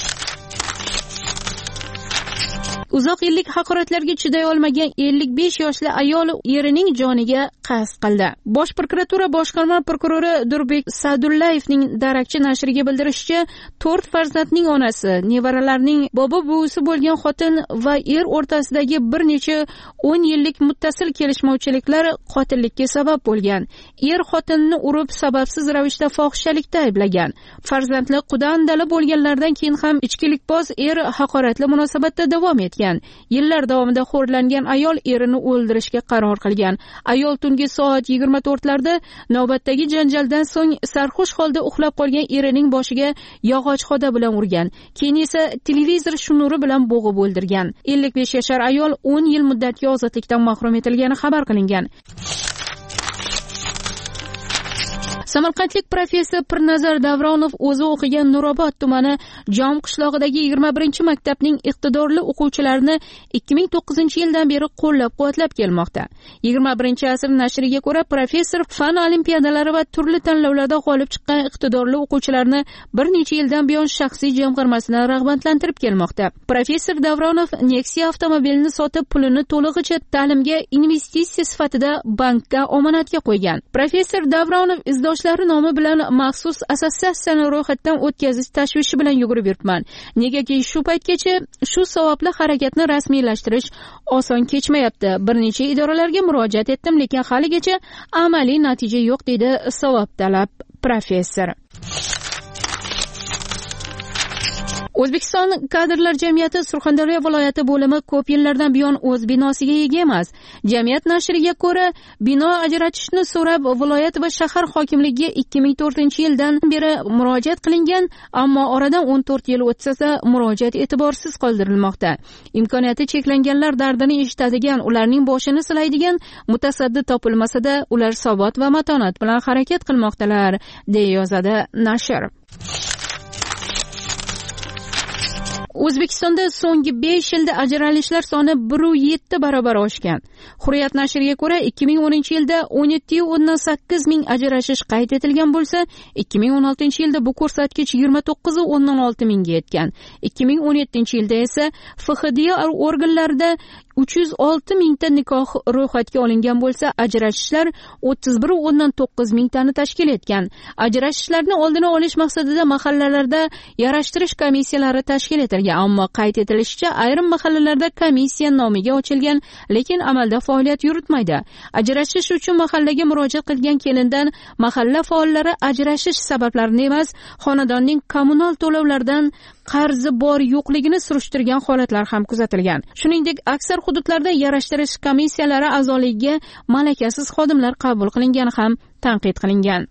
Uzoq yillik haqoratlarga chiday olmagan ellik besh yoshli ayol erining joniga qasd qildi. Bosh prokuratura boshqarma prokurori Durbek Sa'dullayevning Darakchi nashriga bildirishicha, to'rt farzandning onasi, nevaralarning bobo buvisi bo'lgan xotin va er o'rtasidagi bir necha o'n yillik muttasil kelishmovchiliklar qotillikka sabab bo'lgan. Er xotinni urib, sababsiz ravishda fohishalikda ayblagan. Farzandli quda-andali bo'lganlardan keyin ham ichkilikboz er haqoratli munosabatda davom etgan. Yillar davomida xo'rlangan ayol erini o'ldirishga qaror qilgan. Ayol tungi soat yigirma to'rtlarda navbatdagi janjaldan so'ng sarxush holda uxlab qolgan erining boshiga yog'och xoda bilan urgan. Keyin esa televizor shunuri bilan bo'g'ib o'ldirgan. ellik besh yashar ayol o'n yil muddatga ozodlikdan mahrum etilgani xabar qilingan. Samarqandlik professor Pirnazar Davronov o'zi o'qigan Nurobod tumani Jom qishlog'idagi yigirma birinchi maktabning iqtidorli o'quvchilarini ikki ming to'qqizinchi yildan beri qo'llab-quvvatlab kelmoqda. yigirma birinchi asr nashriga ko'ra, professor fan olimpiadalari va turli tanlovlarda g'olib chiqqan iqtidorli o'quvchilarni bir necha yildan buyon shaxsiy jamg'armasidan rag'batlantirib kelmoqda. Professor Davronov Nexia avtomobilini sotib, pulini to'lig'icha ta'limga investitsiya sifatida bankka omonatga qo'ygan. Professor Davronov izdosh yoshlari nomi bilan maxsus assotsiatsiyani ro'yxatdan o'tkazish tashvishi bilan yugurib yuribman. Negaki shu paytgacha shu savobli harakatni rasmiylashtirish oson kechmayapti. Bir necha idoralarga murojaat etdim, lekin haligacha amaliy natija yo'q, deydi savobtalab professor. O'zbekiston kadrlar jamiyati Surxondaryo viloyati bo'limi ko'p yillardan buyon o'z binosiga ega emas. Jamiyat nashriga ko'ra, bino ajratishni so'rab viloyat va shahar hokimligiga ikki ming to'rtinchi yildan beri murojaat qilingan, ammo oradan o'n to'rt yil o'tsa, murojaat e'tiborsiz qoldirilmoqda. Imkoniyati cheklanganlar dardini eshitadigan, ularning boshini silaydigan mutasaddi topilmasa-da, ular sabot va matonat bilan harakat qilmoqdalar, deya yozadi nashr. O'zbekistonda so'nggi besh yilda ajralishlar soni bir nuqta yetti barobar oshgan. Hurriyat nashriga ko'ra, ikki ming o'ninchi yilda o'n yetti nuqta sakkiz ming ajrashish qayd etilgan bo'lsa, ikki ming o'n oltinchi yilda bu ko'rsatkich yigirma to'qqiz nuqta o'ndan olti mingga yetgan. ikki ming o'n yettinchi yilda esa F X D organlarida uch yuz olti mingta nikoh ro'yxatga olingan bo'lsa, ajrashishlar o'ttiz bir nuqta o'ndan to'qqiz mingtani tashkil etgan. Ajrashishlarni oldini olish maqsadida mahallalarda yarashtirish komissiyalari tashkil etilgan, ammo qayd etilishicha, ayrim mahallalarda komissiya nomiga ochilgan, lekin amalda faoliyat yuritmaydi. Ajrashish uchun mahallaga murojaat qilgan kelindan mahalla faollari ajrashish sabablarini emas, xonadonning kommunal to'lovlaridan qarzi bor yo'qligini surishtirgan holatlar ham kuzatilgan. Shuningdek, aksar hududlarda yarashtirish komissiyalari a'zoligiga malakasiz xodimlar qabul qilingani ham tanqid qilingan.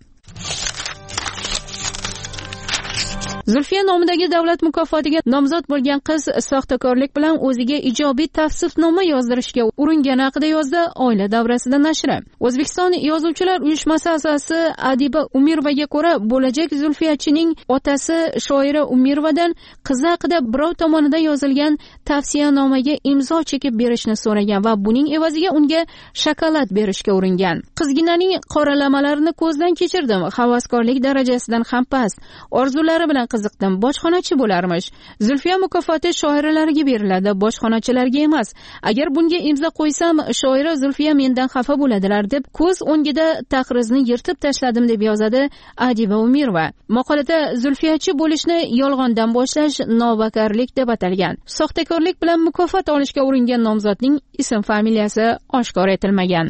Zulfiya nomidagi davlat mukofotiga nomzod bo'lgan qiz soxtakorlik bilan o'ziga ijobiy tavsifnoma yozdirishga uringani haqida yozdi Oila davrasida nashri. O'zbekiston Yozuvchilar uyushmasi a'zosi Adiba Umirovaga ko'ra, bo'lajak Zulfiyachining otasi shoira Umirovadan qizi haqida birov tomonidan yozilgan tavsiyanomaga imzo chekib berishni so'ragan va buning evaziga unga shokolad berishga uringan. Qizginaning qoralamalarini ko'zdan kechirdim. Havaskorlik darajasidan ham past. Orzulari bilan qiziqdim, bojxonachi bo'larmish. Zulfiya mukofoti shoirlarga beriladi, bojxonachilarga emas. Agar bunga imzo qo'ysam, shoira Zulfiya mendan xafa bo'ladilar deb ko'z o'ngida tahrizni yirtib tashladim, deb yozadi Adiba Umirova. Maqolada Zulfiyachi bo'lishni yolg'ondan boshlash novakarlik deb atalgan. Soxtakorlik bilan mukofot olishga uringan nomzodning ism familiyasi oshkor etilmagan.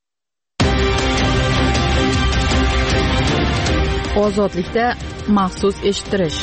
Ozodlikda maxsus eshittirish.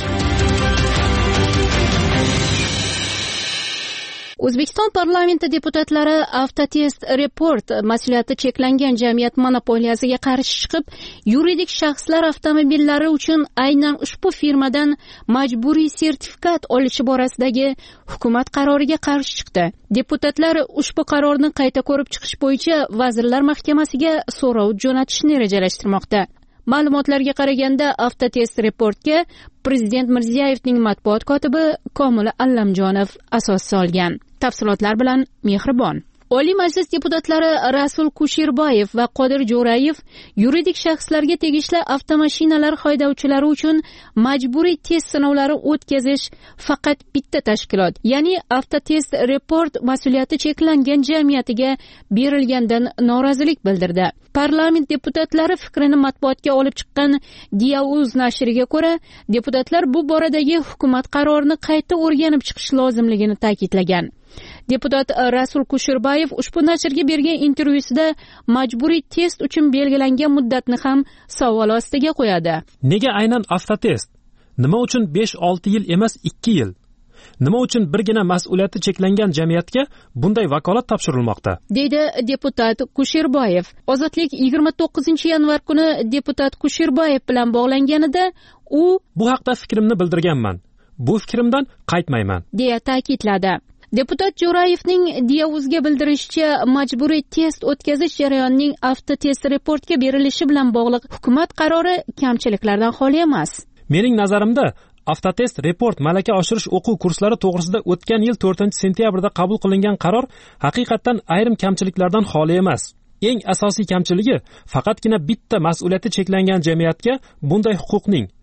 O'zbekiston parlamenti deputatlari Avtotest Report mas'uliyati cheklangan jamiyat monopoliyasiga qarshi chiqib, yuridik shaxslar avtomobillari uchun aynan ushbu firmadan majburiy sertifikat olishi borasidagi hukumat qaroriga qarshi chiqdi. Deputatlar ushbu qarorni qayta ko'rib chiqish bo'yicha Vazirlar Mahkamasiga so'rov jo'natishni rejalashtirmoqda. Ma'lumotlarga qaraganda, Avtotest Reportga Prezident Mirziyoyevning matbuot kotibi Komil Allamjonov asos solgan. Tafsilotlar bilan Mehribon. Oliy Majlis deputatlari Rasul Kushirboyev va Qodir Jo'rayev yuridik shaxslarga tegishli avtomashinalar haydovchilari uchun majburiy test sinovlari o'tkazish faqat bitta tashkilot, ya'ni Avtotest Report mas'uliyati cheklangan jamiyatiga berilgandan norozilik bildirdi. Parlament deputatlari fikrini matbuotga olib chiqqan Diyauz nashriga ko'ra, deputatlar bu boradagi hukumat qarorini qayta o'rganib chiqish lozimligini ta'kidlagan. Deputat Rasul Kushirboyev ushbu nashrga bergan intervyusida majburiy test uchun belgilangan muddatni ham savol ostiga qo'yadi. Nega aynan Avtotest? Nima uchun besh olti yil emas ikki yil? Nima uchun birgina mas'uliyati cheklangan jamiyatga bunday vakolat topshirilmoqda? Deydi deputat Kushirboyev. Ozodlik yigirma to'qqizinchi yanvar kuni deputat Kushirboyev bilan bog'langanida u bu haqda fikrimni bildirganman. Bu fikrimdan qaytmayman, deya ta'kidladi. Deputat Jo'rayevning Diyauzga bildirishicha, majburiy test o'tkazish jarayonining Avtotest Reportga berilishi bilan bog'liq hukumat qarori kamchiliklardan xoli emas. Mening nazarimda, Avtotest Report malaka oshirish o'quv kurslari to'g'risida o'tgan yil to'rtinchi sentyabrda qabul qilingan qaror haqiqatan ayrim kamchiliklardan xoli emas. Eng asosiy kamchiligi faqatgina bitta mas'uliyati cheklangan jamiyatga bunday huquqning,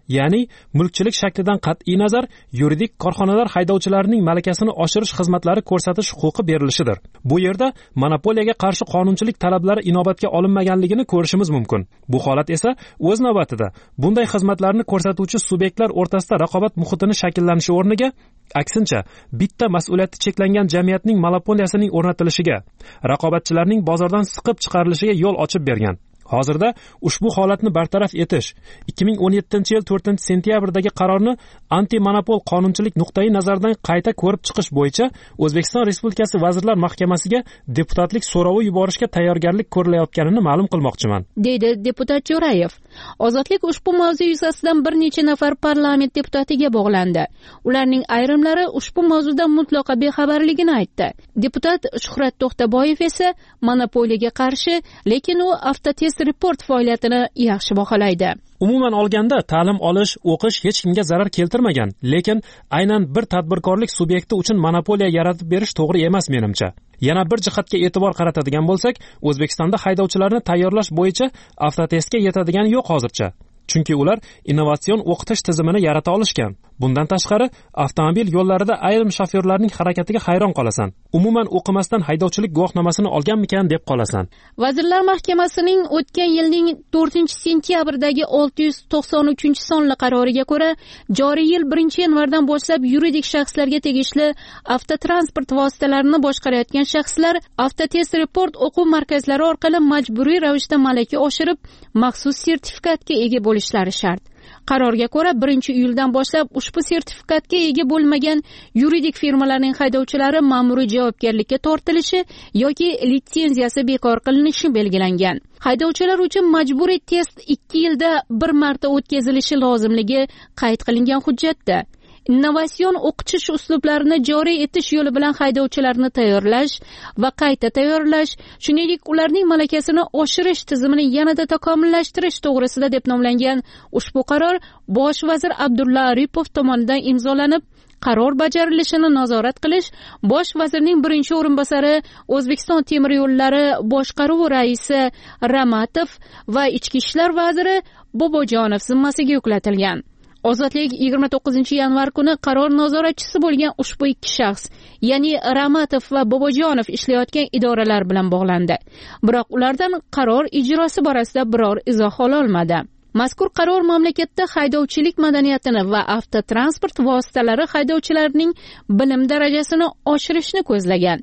ya'ni mulkchilik shaklidan qat'iy nazar yuridik korxonalar haydovchilarining malakasini oshirish xizmatlari ko'rsatish huquqi berilishidir. Bu yerda monopoliyaga qarshi qonunchilik talablari inobatga olinmaganligini ko'rishimiz mumkin. Bu holat esa o'z navbatida bunday xizmatlarni ko'rsatuvchi subyektlar o'rtasida raqobat muhitini shakllanishi o'rniga aksincha bitta mas'uliyati cheklangan jamiyatning monopoliyasining o'rnatilishiga, raqobatchilarning bozordan siqib chiqarilishiga yo'l ochib bergan. Hozirda ushbu holatni bartaraf etish ikki ming o'n yettinchi yil to'rtinchi sentyabrdagi qarorni anti-monopol qonunchilik nuqtai nazaridan qayta ko'rib chiqish bo'yicha O'zbekiston Respublikasi Vazirlar Mahkamasiga deputatlik so'rovi yuborishga tayyorgarlik ko'rilayotganini ma'lum qilmoqchiman, deydi deputat Jo'rayev. Ozodlik ushbu mavzu yuzasidan bir necha nafar parlament deputatiga bog'landi. Ularning ayrimlari ushbu mavzudan mutlaqo bexabarligini aytdi. Deputat Shuhrat To'xtaboyev esa monopoliyaga qarshi, lekin u avtotest report faoliyatini yaxshi baholaydi. Umuman olganda ta'lim olish, o'qish hech kimga zarar keltirmagan, lekin aynan bir tadbirkorlik subyekti uchun monopoliya yaratib berish to'g'ri emas menimcha. Yana bir jihatga e'tibor qaratadigan bo'lsak, O'zbekistonda haydovchilarni tayyorlash bo'yicha avtotestga yetadigan yo'q hozircha. Chunki ular innovatsion o'qitish tizimini yarata olishgan. Bundan tashqari, avtomobil yo'llarida ayrim shofyorlarning harakatiga hayron qolasan. Umuman o'qimasdan haydovchilik guvohnomasini olganmikan deb qolasan. Vazirlar Mahkamasining o'tgan yilning to'rtinchi sentyabrdagi olti yuz to'qson uchinchi sonli qaroriga ko'ra, joriy yil birinchi yanvardan boshlab yuridik shaxslarga tegishli avtotransport vositalarini boshqarayotgan shaxslar avtotest report o'quv markazlari orqali majburiy ravishda malaka oshirib, maxsus sertifikatga ega bo'lishlari shart. Qarorga ko'ra birinchi iyuldan boshlab ushbu sertifikatga ega bo'lmagan yuridik firmalarning haydovchilari ma'muriy javobgarlikka tortilishi yoki litsenziyasi bekor qilinishi belgilangan. Haydovchilar uchun majburiy test ikki yilda bir marta o'tkazilishi lozimligi qayd qilingan hujjatda. Innovatsion o'qitish uslublarini joriy etish yo'li bilan haydovchilarni tayyorlash va qayta tayyorlash, shuningdek ularning malakasini oshirish tizimini yanada takomillashtirish to'g'risida deb nomlangan ushbu qaror Bosh vazir Abdulla Aripov tomonidan imzolanib, qaror bajarilishini nazorat qilish Bosh vazirning birinchi o'rinbosari O'zbekiston temir yo'llari boshqaruvi raisi Ramatov va Ichki ishlar vaziri Bobojonov zimmasiga yuklatilgan. Ozodlik yigirma to'qqizinchi yanvar kuni qaror nazoratchisi bo'lgan ushbu ikki shaxs, ya'ni Ramatov va Bobojonov ishlayotgan idoralar bilan bog'landi. Biroq ulardan qaror ijrosi borasida biror izoh ola olmadi. Mazkur qaror mamlakatda haydovchilik madaniyatini va avtotransport vositalari haydovchilarining bilim darajasini oshirishni ko'zlagan.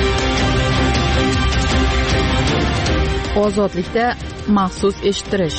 Ozodlikda maxsus eshittirish.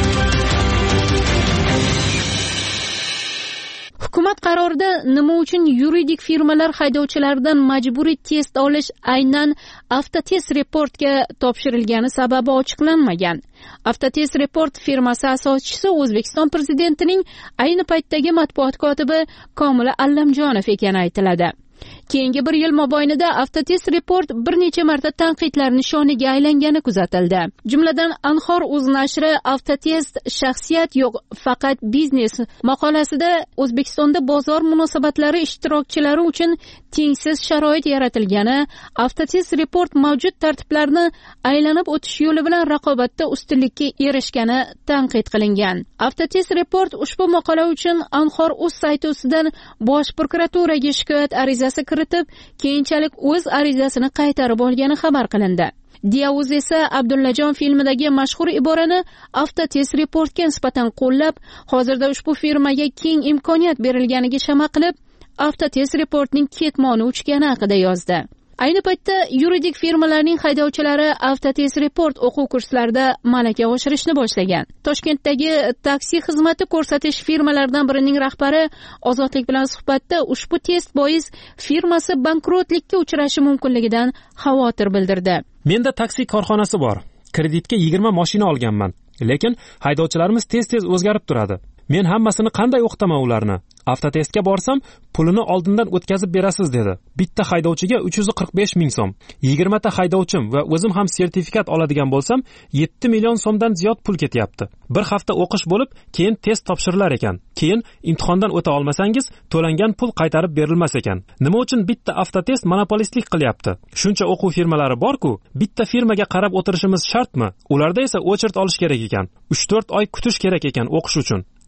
Hukumat qarorida nima uchun yuridik firmalar haydovchilaridan majburiy test olish aynan avtotest reportga topshirilgani sababi ochiqlanmagan. Avtotest report firmasi asoschisi O'zbekiston prezidentining ayni paytdagi matbuot kotibi Komila Allamjonov ekani aytiladi. Keyingi bir yil mobaynida avtotest report bir necha marta tanqidlar nishoniga aylangani kuzatildi. Jumladan Anhor uz nashri avtotest shaxsiyat yo'q, faqat biznes maqolasida O'zbekistonda bozor munosabatlari ishtirokchilari uchun tengsiz sharoit yaratilgani, avtotest report mavjud tartiblarni aylanib o'tish yo'li bilan raqobatda ustunlikka erishgani tanqid qilingan. Avtotest report ushbu maqola uchun Anhor uz sayti ustidan Bosh prokuraturaga shikoyat arizasi kiritib, keyinchalik o'z arizasini qaytarib olgani xabar qilindi. Diavuz esa Abdullajon filmidagi mashhur iborani avtotest reportga nisbatan qo'llab, hozirda ushbu firmaga keng imkoniyat berilganiga shama qilib, avtotest reportning ketmoni uchgani haqida yozdi. Ayni paytda yuridik firmalarning haydovchilari avtotest report o'quv kurslarida malaka oshirishni boshlagan. Toshkentdagi taksi xizmati ko'rsatish firmalaridan birining rahbari Ozodlik bilan suhbatda ushbu test bois firmasi bankrotlikka uchrashi mumkinligidan xavotir bildirdi. Menda taksi korxonasi bor. Kreditga yigirma mashina olganman. Lekin haydovchilarimiz tez-tez o'zgarib turadi. Men hammasini qanday o'qitaman ularni? Avtotestga borsam, pulini oldindan o'tkazib berasiz dedi. Bitta haydovchiga uch yuz qirq besh ming so'm. yigirma ta haydovchim va o'zim ham sertifikat oladigan bo'lsam, yetti million so'mdan ziyod pul ketyapti. Bir hafta o'qish bo'lib, keyin test topshirilar ekan. Keyin imtihondan o'ta olmasangiz, to'langan pul qaytarib berilmas ekan. Nima uchun bitta avtotest monopolistlik qilyapti? Shuncha o'quv firmalari bor-ku, bitta firmaga qarab o'tirishimiz shartmi? Ularda esa o'chirt olish kerak ekan. uch to'rt oy kutish kerak ekan o'qish uchun.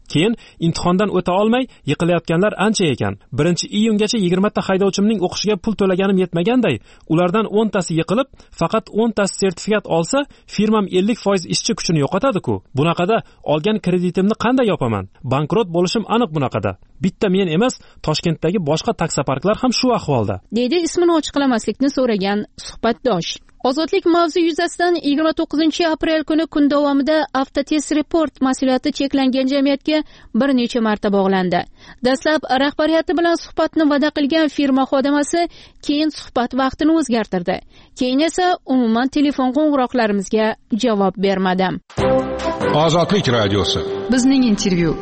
keyin imtihondan o'ta olmay yiqilayotganlar ancha ekan. birinchi iyungacha yigirmata haydovchimning o'qishiga pul to'laganim yetmaganday, ulardan o'ntasi yiqilib, faqat o'ntasi sertifikat olsa, firmam ellik foiz ishchi kuchini yo'qotadi-ku. Bunaqada olgan kreditimni qanday yopaman? Bankrot bo'lishim aniq bunaqada. Bitta men emas, Toshkentdagi boshqa taksoparklar ham shu ahvolda, deydi ismini ochiqlamaslikni so'ragan suhbatdosh. Ozodlik mavzu yuzasidan yigirma to'qqizinchi aprel kuni kun davomida Avtotest Report mas'uliyati cheklangan jamiyatga bir necha marta bog'landi. Dastlab rahbariyati bilan suhbatni va'da qilgan firma xodimasi keyin suhbat vaqtini o'zgartirdi. Keyin esa umuman telefon qo'ng'iroqlarimizga javob bermadi. Ozodlik radiosi. Bizning intervyu.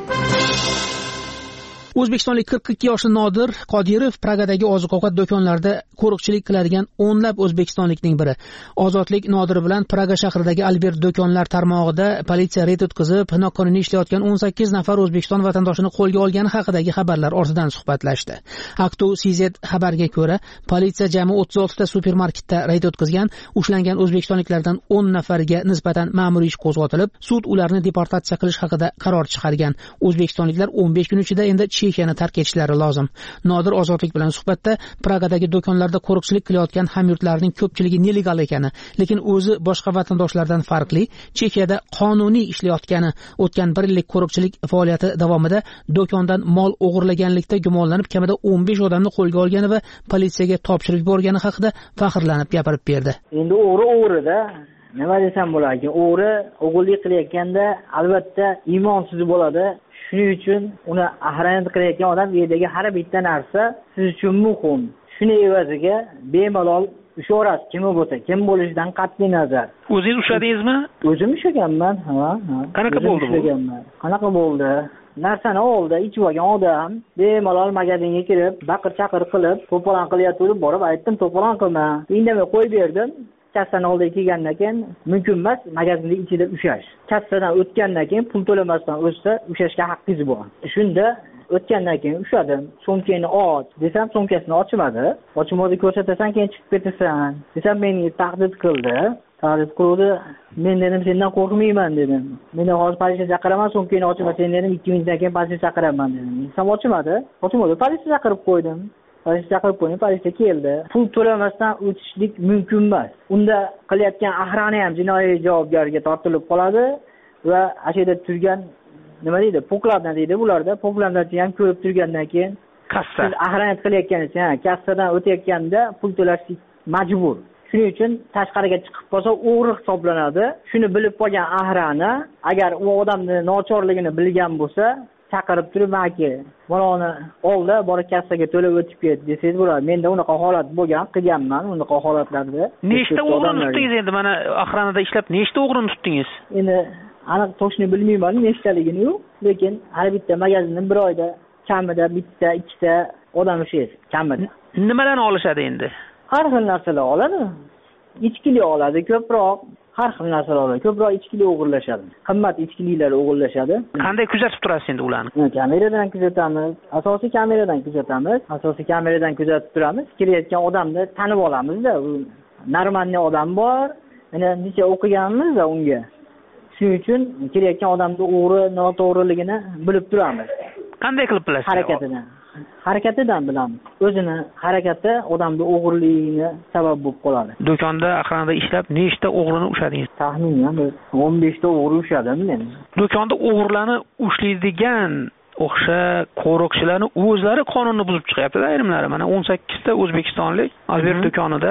O'zbekistonlik qirq ikki yoshli Nodir Qodirov Pragadagi oziq-ovqat do'konlarida qo'riqchilik qiladigan o'nlab o'zbekistonlikning biri. Ozodlik Nodir bilan Praga shahridagi Albert do'konlar tarmog'ida politsiya reyd o'tkazib, noqonuniy ishlayotgan o'n sakkiz nafar O'zbekiston vatandoshini qo'lga olgani haqidagi xabarlar ortidan suhbatlashdi. Aktu C Z xabarga ko'ra, politsiya jami o'ttiz oltita supermarketda reyd o'tkazgan, ushlangan o'zbekistonliklardan o'n nafariga nisbatan ma'muriy ish qo'zg'atilib, sud ularni deportatsiya qilish haqida qaror chiqargan. O'zbekistonliklar o'n besh kun ichida endi Chexiyani tark etishlari lozim. Nodir Ozodlik bilan suhbatda Pragadagi do'konlarda qo'riqchilik qilayotgan hamyurtlarning ko'pchiligi nelegal ekani, lekin o'zi boshqa vatandoshlardan farqli Chexiyada qonuniy ishlayotgani, o'tgan bir yillik qo'riqchilik faoliyati davomida do'kondan mol o'g'irlaganlikda gumonlanib kamida o'n besh odamni qo'lga olgani va politsiyaga topshirib yuborgani haqida faxrlanib gapirib berdi. Endi o'g'ri o'g'rida nima desam bo'lardi? O'g'ri o'g'irlik qilayotganda albatta iymonsiz bo'ladi. Shuning uchun uni ahranat qilayotgan odam yerdagi har bitta narsa siz uchun muhim. Shuni evaziga bemalol ushaverasiz, kim bo'lsa, kim bo'lishidan qat'iy nazar. O'zingiz ushladingizmi? O'zim ushlaganman, ha, ha. Qanaqa bo'ldi bu? Qanaqa bo'ldi? Narsani oldi, ichib olgan odam bemalol magazinga kirib, baqir-chaqir qilib, to'polon qilyapti, borib aytdim, to'polon qilma. Indamay qo'yib berdim. Kassadan oldiga kelgandan keyin mumkin emas magazinning ichida ushlash. Kassadan o'tgandan keyin pul to'lamasdan o'tsa ushashga haqqingiz bor. Shunda o'tgandan keyin ushladim. So'mkangni och desam, so'mkasini ochmadi. Ochmadi ko'rsatasan, keyin chiqib ketasan. Desam, meni tahdid qildi. Tahdid qildi. Men dedim, sendan qo'rqmayman dedim. Meni hozir politsiya chaqiraman, so'mkangni ochma, sen dedim, ikki minutdan keyin politsiya chaqiraman dedim. Desam, ochmadi. Ochmadi, politsiya chaqirib qo'ydim. Politsiya chaqirib qo'ydim, politsiya keldi. Pul to'lamasdan o'tishlik mumkin emas. Unda qilayotgan ahrani ham jinoiy javobgarlikka tortilib qoladi va ashada turgan nima deydi? Pokladna deydi bularda. Pokladnachi ham ko'rib turgandan keyin kassa ahranat qilayotganingiz, ha, kassadan o'tayotganda pul to'lashlik majbur. Shuning uchun tashqariga chiqib qolsa o'g'ri hisoblanadi. Shuni bilib qolgan ahrani, agar u odamni nochorligini bilgan bo'lsa, chaqirib turib, "Maki, maloni oldi, borib kassaga to'lab o'tib ket" desangiz bo'ladi. Menda unaqa holat bo'lgan, qilganman unaqa holatlarda. Nechta o'g'rini tutdingiz endi? Mana ahranada ishlab nechta o'g'rini tutdingiz? Endi aniq to'shni bilmayman nechtaligini-yu, lekin har bitta magazindan bir oyda kamida bitta, ikkita odam ishlaydi, kamida. Nimalarni olishadi endi? Har xil narsalar oladi. Ichkilik oladi ko'proq. Har xil narsalar oladi. Ko'proq ichkilik o'g'irlashadi. Qimmat ichkiliklar o'g'irlashadi. Qanday kuzatib turasiz endi ularni? Kameradan kuzatamiz. Asosiy kameradan kuzatamiz. Asosiy kameradan kuzatib turamiz. Kelayotgan odamni tanib olamiz-da. U normalniy odam bor. Mana necha o'qiganmiz-da unga. Shuning uchun kelayotgan odamning o'g'ri, noto'g'riligini bilib turamiz. Qanday qilib bilasiz? Harakatidan. Harakatidan bilamiz. O'zini harakati odamning o'g'irligini sabab bo'lib qoladi. Do'konda ahranada ishlab nechta o'g'rini ushladingiz? Taxminan o'n besh ta o'g'ri ushladim men. Do'konda o'g'irlarni ushlaydigan o'xsha qo'riqchilarni o'zlari qonunni buzib chiqyapti-da ayrimlari. Mana o'n sakkiz ta o'zbekistonlik Albert do'konida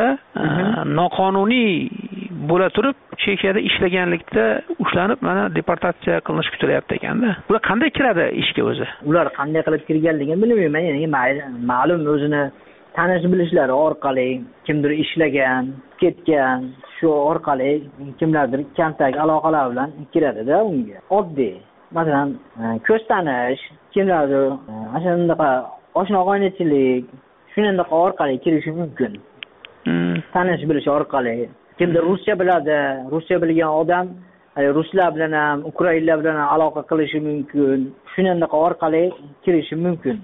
noqonuniy bo'la turib Chexiyada ishlaganlikda ushlanib, mana deportatsiya qilinish kutilyapti ekanda. Ular qanday kiradi ishga o'zi? Ular qanday qilib kirganligini bilmayman. Ya'ni ma'lum o'zini tanish bilishlari orqali kimdir ishlagan, ketgan, shu orqali kimlardir kontak aloqalar bilan kiradi-da unga. Oddiy. Masalan, ko'z tanish, kimlardir ana shunday oshna-og'aynichilik, shunday orqali kirishi mumkin. Tanish bilish orqali. Kimdir ruscha biladi, ruscha bilgan odam ruslar bilan ham, ukrainlar bilan ham aloqa qilishi mumkin. Shunday orqali kirishi mumkin.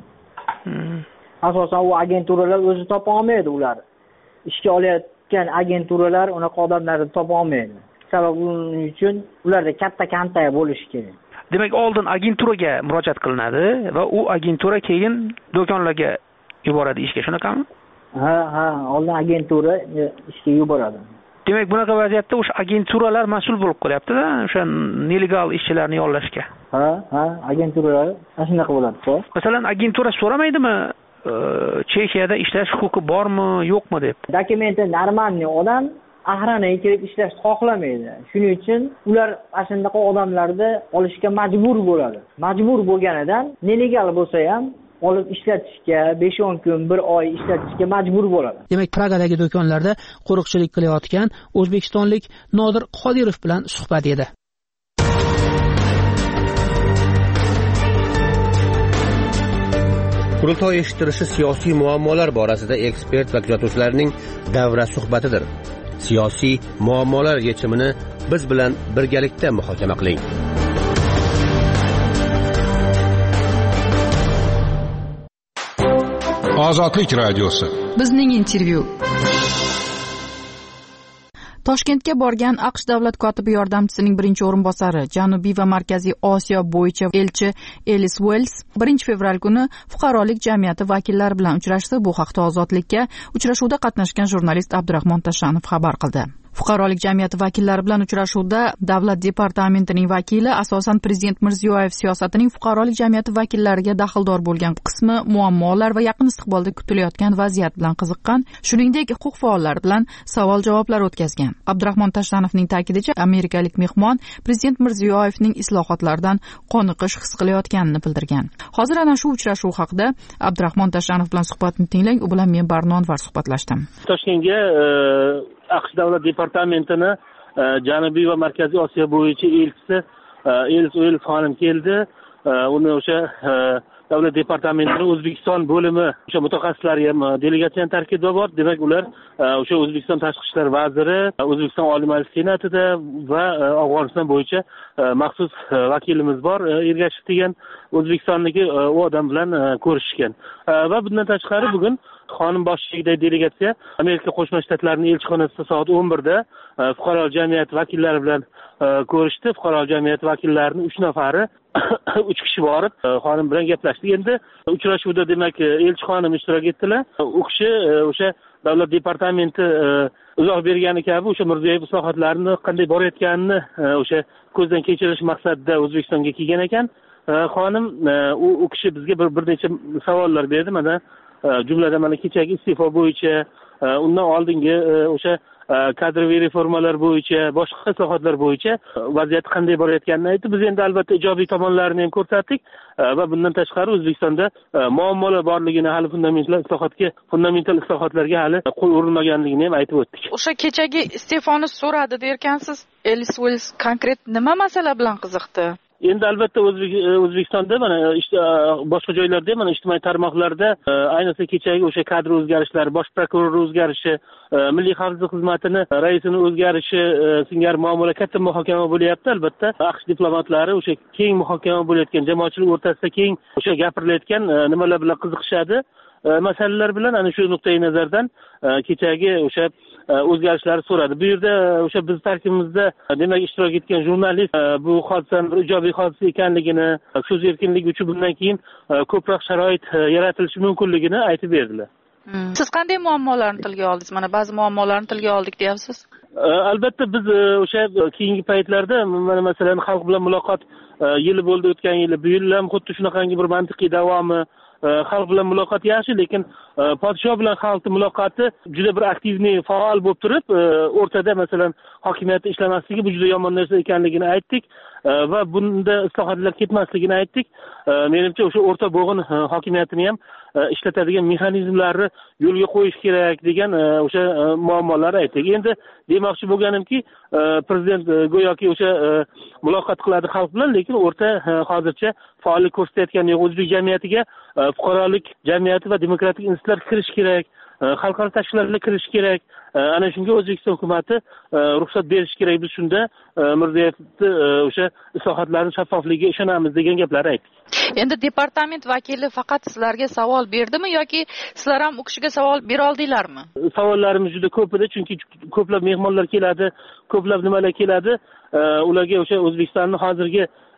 Asosan u agenturalar o'zi topa olmaydi ular. Ishga olayotgan agenturalar unaqa odamlarni topa olmaydi. Sababi uning uchun ularda katta kontak bo'lishi kerak. demak oldin agenturaga murojaat qilinadi va u agentura keyin do'konlarga yuboradi ishga, shunaqami? Ha, ha, oldin agentura ishga yuboradi. Demak, bunaqa vaziyatda o'sha agenturalar mas'ul bo'lib qolyapti-da, o'sha nelegal ishchilarni yollashga. Ha, ha, agenturalar shunaqa bo'ladi. Masalan, agentura so'ramaydimi, Chexiyada ishlash huquqi bormi, yo'qmi deb? Dokumenti normalniy odam Ahranaga kelib ishlashni xohlamaydi. Shuning uchun ular ana shunaqa odamlarni olishga majbur bo'ladi. Majbur bo'lganidan nelegal bo'lsa ham olib ishlatishga besh o'n kun, bir oy ishlatishga majbur bo'ladi. Demak, Pragadagi do'konlarda qo'riqchilik qilayotgan o'zbekistonlik Nodir Qodirov bilan suhbat edi. Qurultoy eshittirishi siyosiy muammolar borasida ekspert va kuzatuvchilarning davra suhbatidir. Siyosiy muammolar yechimini biz bilan birgalikda muhokama qiling. Ozodlik radiosi. Bizning intervyu. Toshkentga borgan AQSh davlat kotibi yordamchisining birinchi o'rinbosari, Janubiy va Markaziy Osiyo bo'yicha elchi Elis Wells birinchi fevral kuni fuqarolik jamiyati vakillari bilan uchrashdi. Bu haqda Ozodlikka uchrashuvda qatnashgan jurnalist Abdurahmon Tashanov xabar qildi. Fuqarolik jamiyati vakillari bilan uchrashuvda davlat departamentining vakili asosan prezident Mirziyoyev siyosatining fuqarolik jamiyati vakillariga daxldor bo'lgan qismi, muammolar va yaqin istiqbolda kutilayotgan vaziyat bilan qiziqqan, shuningdek huquq faollari bilan savol-javoblar o'tkazgan. Abdurahmon Tashanovning ta'kidicha, amerikalik mehmon prezident Mirziyoyevning islohotlardan qoniqish his qilayotganini bildirgan. Hozir ana shu uchrashuv haqida Abdurahmon Tashanov bilan suhbatni tinglang. U bilan men Barno Anvar suhbatlashdim. Toshkentga AQSh davlat departamentini Janubiy va Markaziy Osiyo bo'yicha elchisi Elis Wells xonim keldi. Uni o'sha davlat departamentining O'zbekiston bo'limi o'sha mutaxassislari ham delegatsiya tarkibida bor. Demak, ular o'sha O'zbekiston tashqi ishlar vaziri, O'zbekiston Oliy Majlis Senatida va Afg'oniston bo'yicha maxsus vakilimiz bor, Ergashev degan O'zbekistonniki, u odam bilan ko'rishgan. Va bundan tashqari bugun xonim boshchiligidagi delegatsiya Amerika Qo'shma Shtatlarining elchixonasida soat o'n birda fuqarolik jamiyati vakillari bilan ko'rishdi. Fuqarolik jamiyati vakillarining uch nafari uch kishi borib xonim bilan gaplashdik. Endi uchrashuvda demak elchi xonim ishtirok etdilar. U kishi o'sha davlat departamenti izoh bergani kabi o'sha Mirziyoyev islohotlarini qanday borayotganini o'sha ko'zdan kechirish maqsadida O'zbekistonga kelgan ekan. Xonim u u kishi bizga bir bir necha savollar berdi. Mana jumladan mana kechagi iste'fo bo'yicha, undan oldingi o'sha kadroviy reformalar bo'yicha, boshqa islohotlar bo'yicha vaziyat qanday borayotganini aytdi. Biz endi albatta ijobiy tomonlarini ham ko'rsatdik va bundan tashqari O'zbekistonda muammolar borligini, hali fundamental islohotga, fundamental islohotlarga hali qo'l urilmaganligini ham aytib o'tdik. O'sha kechagi iste'foni so'radi derkansiz. Elis Wells konkret nima masala bilan qiziqdi? Endi albatta O'zbekistonda mana boshqa joylarda mana ijtimoiy tarmoqlarda ayniqsa kechagi o'sha kadr o'zgarishlari, bosh prokuror o'zgarishi, milliy xavfsizlik xizmatini raisini o'zgarishi singari muammolar katta muhokama bo'lyapti. Albatta AQSh diplomatlari o'sha keng muhokama bo'layotgan, jamoatchilik o'rtasida keng o'sha gapirilayotgan nimalar bilan qiziqishadi. Masalalar bilan ana shu nuqtai nazardan kechagi o'sha o'zgarishlar so'radi. Bu yerda o'sha biz tarkibimizda demak ishtirok etgan jurnalist bu hodisaning bir ijobiy hodisa ekanligini, so'z erkinligi uchun bundan keyin ko'proq sharoit yaratilishi mumkinligini aytib berdilar. Siz qanday muammolarni tilga oldingiz? Mana ba'zi muammolarni tilga oldik deyapsiz. Albatta biz o'sha keyingi paytlarda mana masalan xalq bilan muloqot yili bo'ldi, o'tgan yili, bu yil ham xuddi shunaqangi bir mantiqiy davomi. Xalq bilan muloqot yaxshi, lekin podshoh bilan xalqning muloqoti juda bir aktivniy, faol bo'lib turib, o'rtada masalan hokimiyatni ishlamasligi bu juda yomon narsa ekanligini aytdik va bunda islohotlar ketmasligini aytdik. Menimcha o'sha o'rta bo'g'in hokimiyatini ham ishlatadigan mexanizmlarni yo'lga qo'yish kerak degan o'sha muammolarni aytdik. Endi demoqchi bo'lganimki, prezident go'yoki o'sha muloqot qiladi xalq bilan, lekin o'rta hozircha faollik ko'rsatayotgani yo'q. O'zbek jamiyatiga fuqarolik jamiyati va demokratik institutlar kirish kerak, xalqaro tashkilotlar kirish kerak. Ana shunga O'zbekiston hukumatı ruxsat berish kerak. Biz shunda Mirziyoyevni o'sha islohotlarning shaffofligiga ishonamiz degan gaplarni aytdik. Endi departament vakili faqat sizlarga savol berdimi yoki sizlar ham u kishiga savol bera oldinglarmi? Savollarimiz juda ko'p edi, chunki ko'plab mehmonlar keladi, ko'plab nimalar keladi. Ularga o'sha O'zbekistonning hozirgi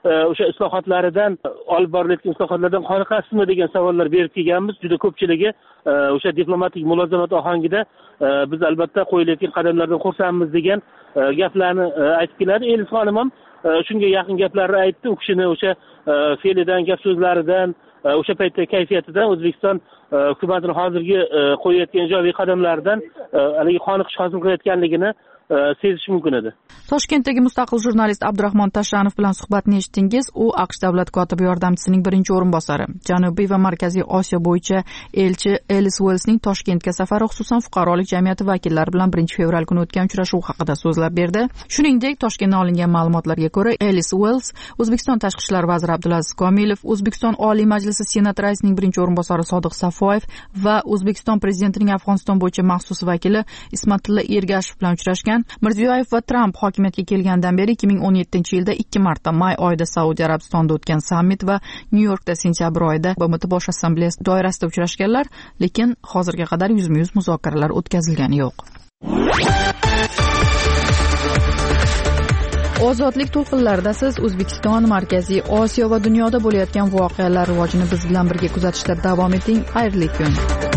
o'sha islohotlaridan olib borilayotgan islohotlardan qoniqasizmi degan savollar berib kelganmiz. Juda ko'pchiligi o'sha diplomatik mulozamat ohangida biz albatta qo'yilayotgan qadamlardan xursandmiz degan gaplarni aytib keladi. Elis xonim ham shunga yaqin gaplarni aytdi. U kishini o'sha fe'lidan, gap so'zlaridan, o'sha paytdagi kayfiyatidan O'zbekiston hukumatining hozirgi qo'yayotgan ijobiy qadamlaridan haligi qoniqish hosil qilayotganligini sezish mumkin edi. Toshkentdagi mustaqil jurnalist Abdurahmon Tashanov bilan suhbatni eshitdingiz. U AQSh davlat kotibi yordamchisining birinchi o'rinbosari. Janubiy va Markaziy Osiyo bo'yicha elchi Elis Uellsning Toshkentga safari, xususan fuqarolik jamiyati vakillari bilan birinchi fevral kuni o'tgan uchrashuv haqida so'zlab berdi. Shuningdek, Toshkentdan olingan ma'lumotlarga ko'ra, Elis Uells O'zbekiston tashqi ishlar vaziri Abdulaziz Komilov, O'zbekiston Oliy Majlisi Senat raisining birinchi o'rinbosari Sodiq Safoyev va O'zbekiston prezidentining Afg'oniston bo'yicha maxsus vakili Ismatilla Ergashev bilan uchrashgan. Mirziyoyev va Tramp hokimiyatga kelgandan beri ikki ming o'n yettinchi yilda ikki marta may oyida Saudiya Arabistonida o'tgan sammit va Nyu-Yorkda sentyabr oyida B M T bosh assambleyasi doirasida uchrashganlar, lekin hozirga qadar yuzma-yuz muzokaralar o'tkazilgani yo'q. Ozodlik to'lqinlarida siz O'zbekiston, Markaziy Osiyo va dunyoda bo'layotgan voqealar rivojini biz bilan birga kuzatishda davom eting. Xayrli kun.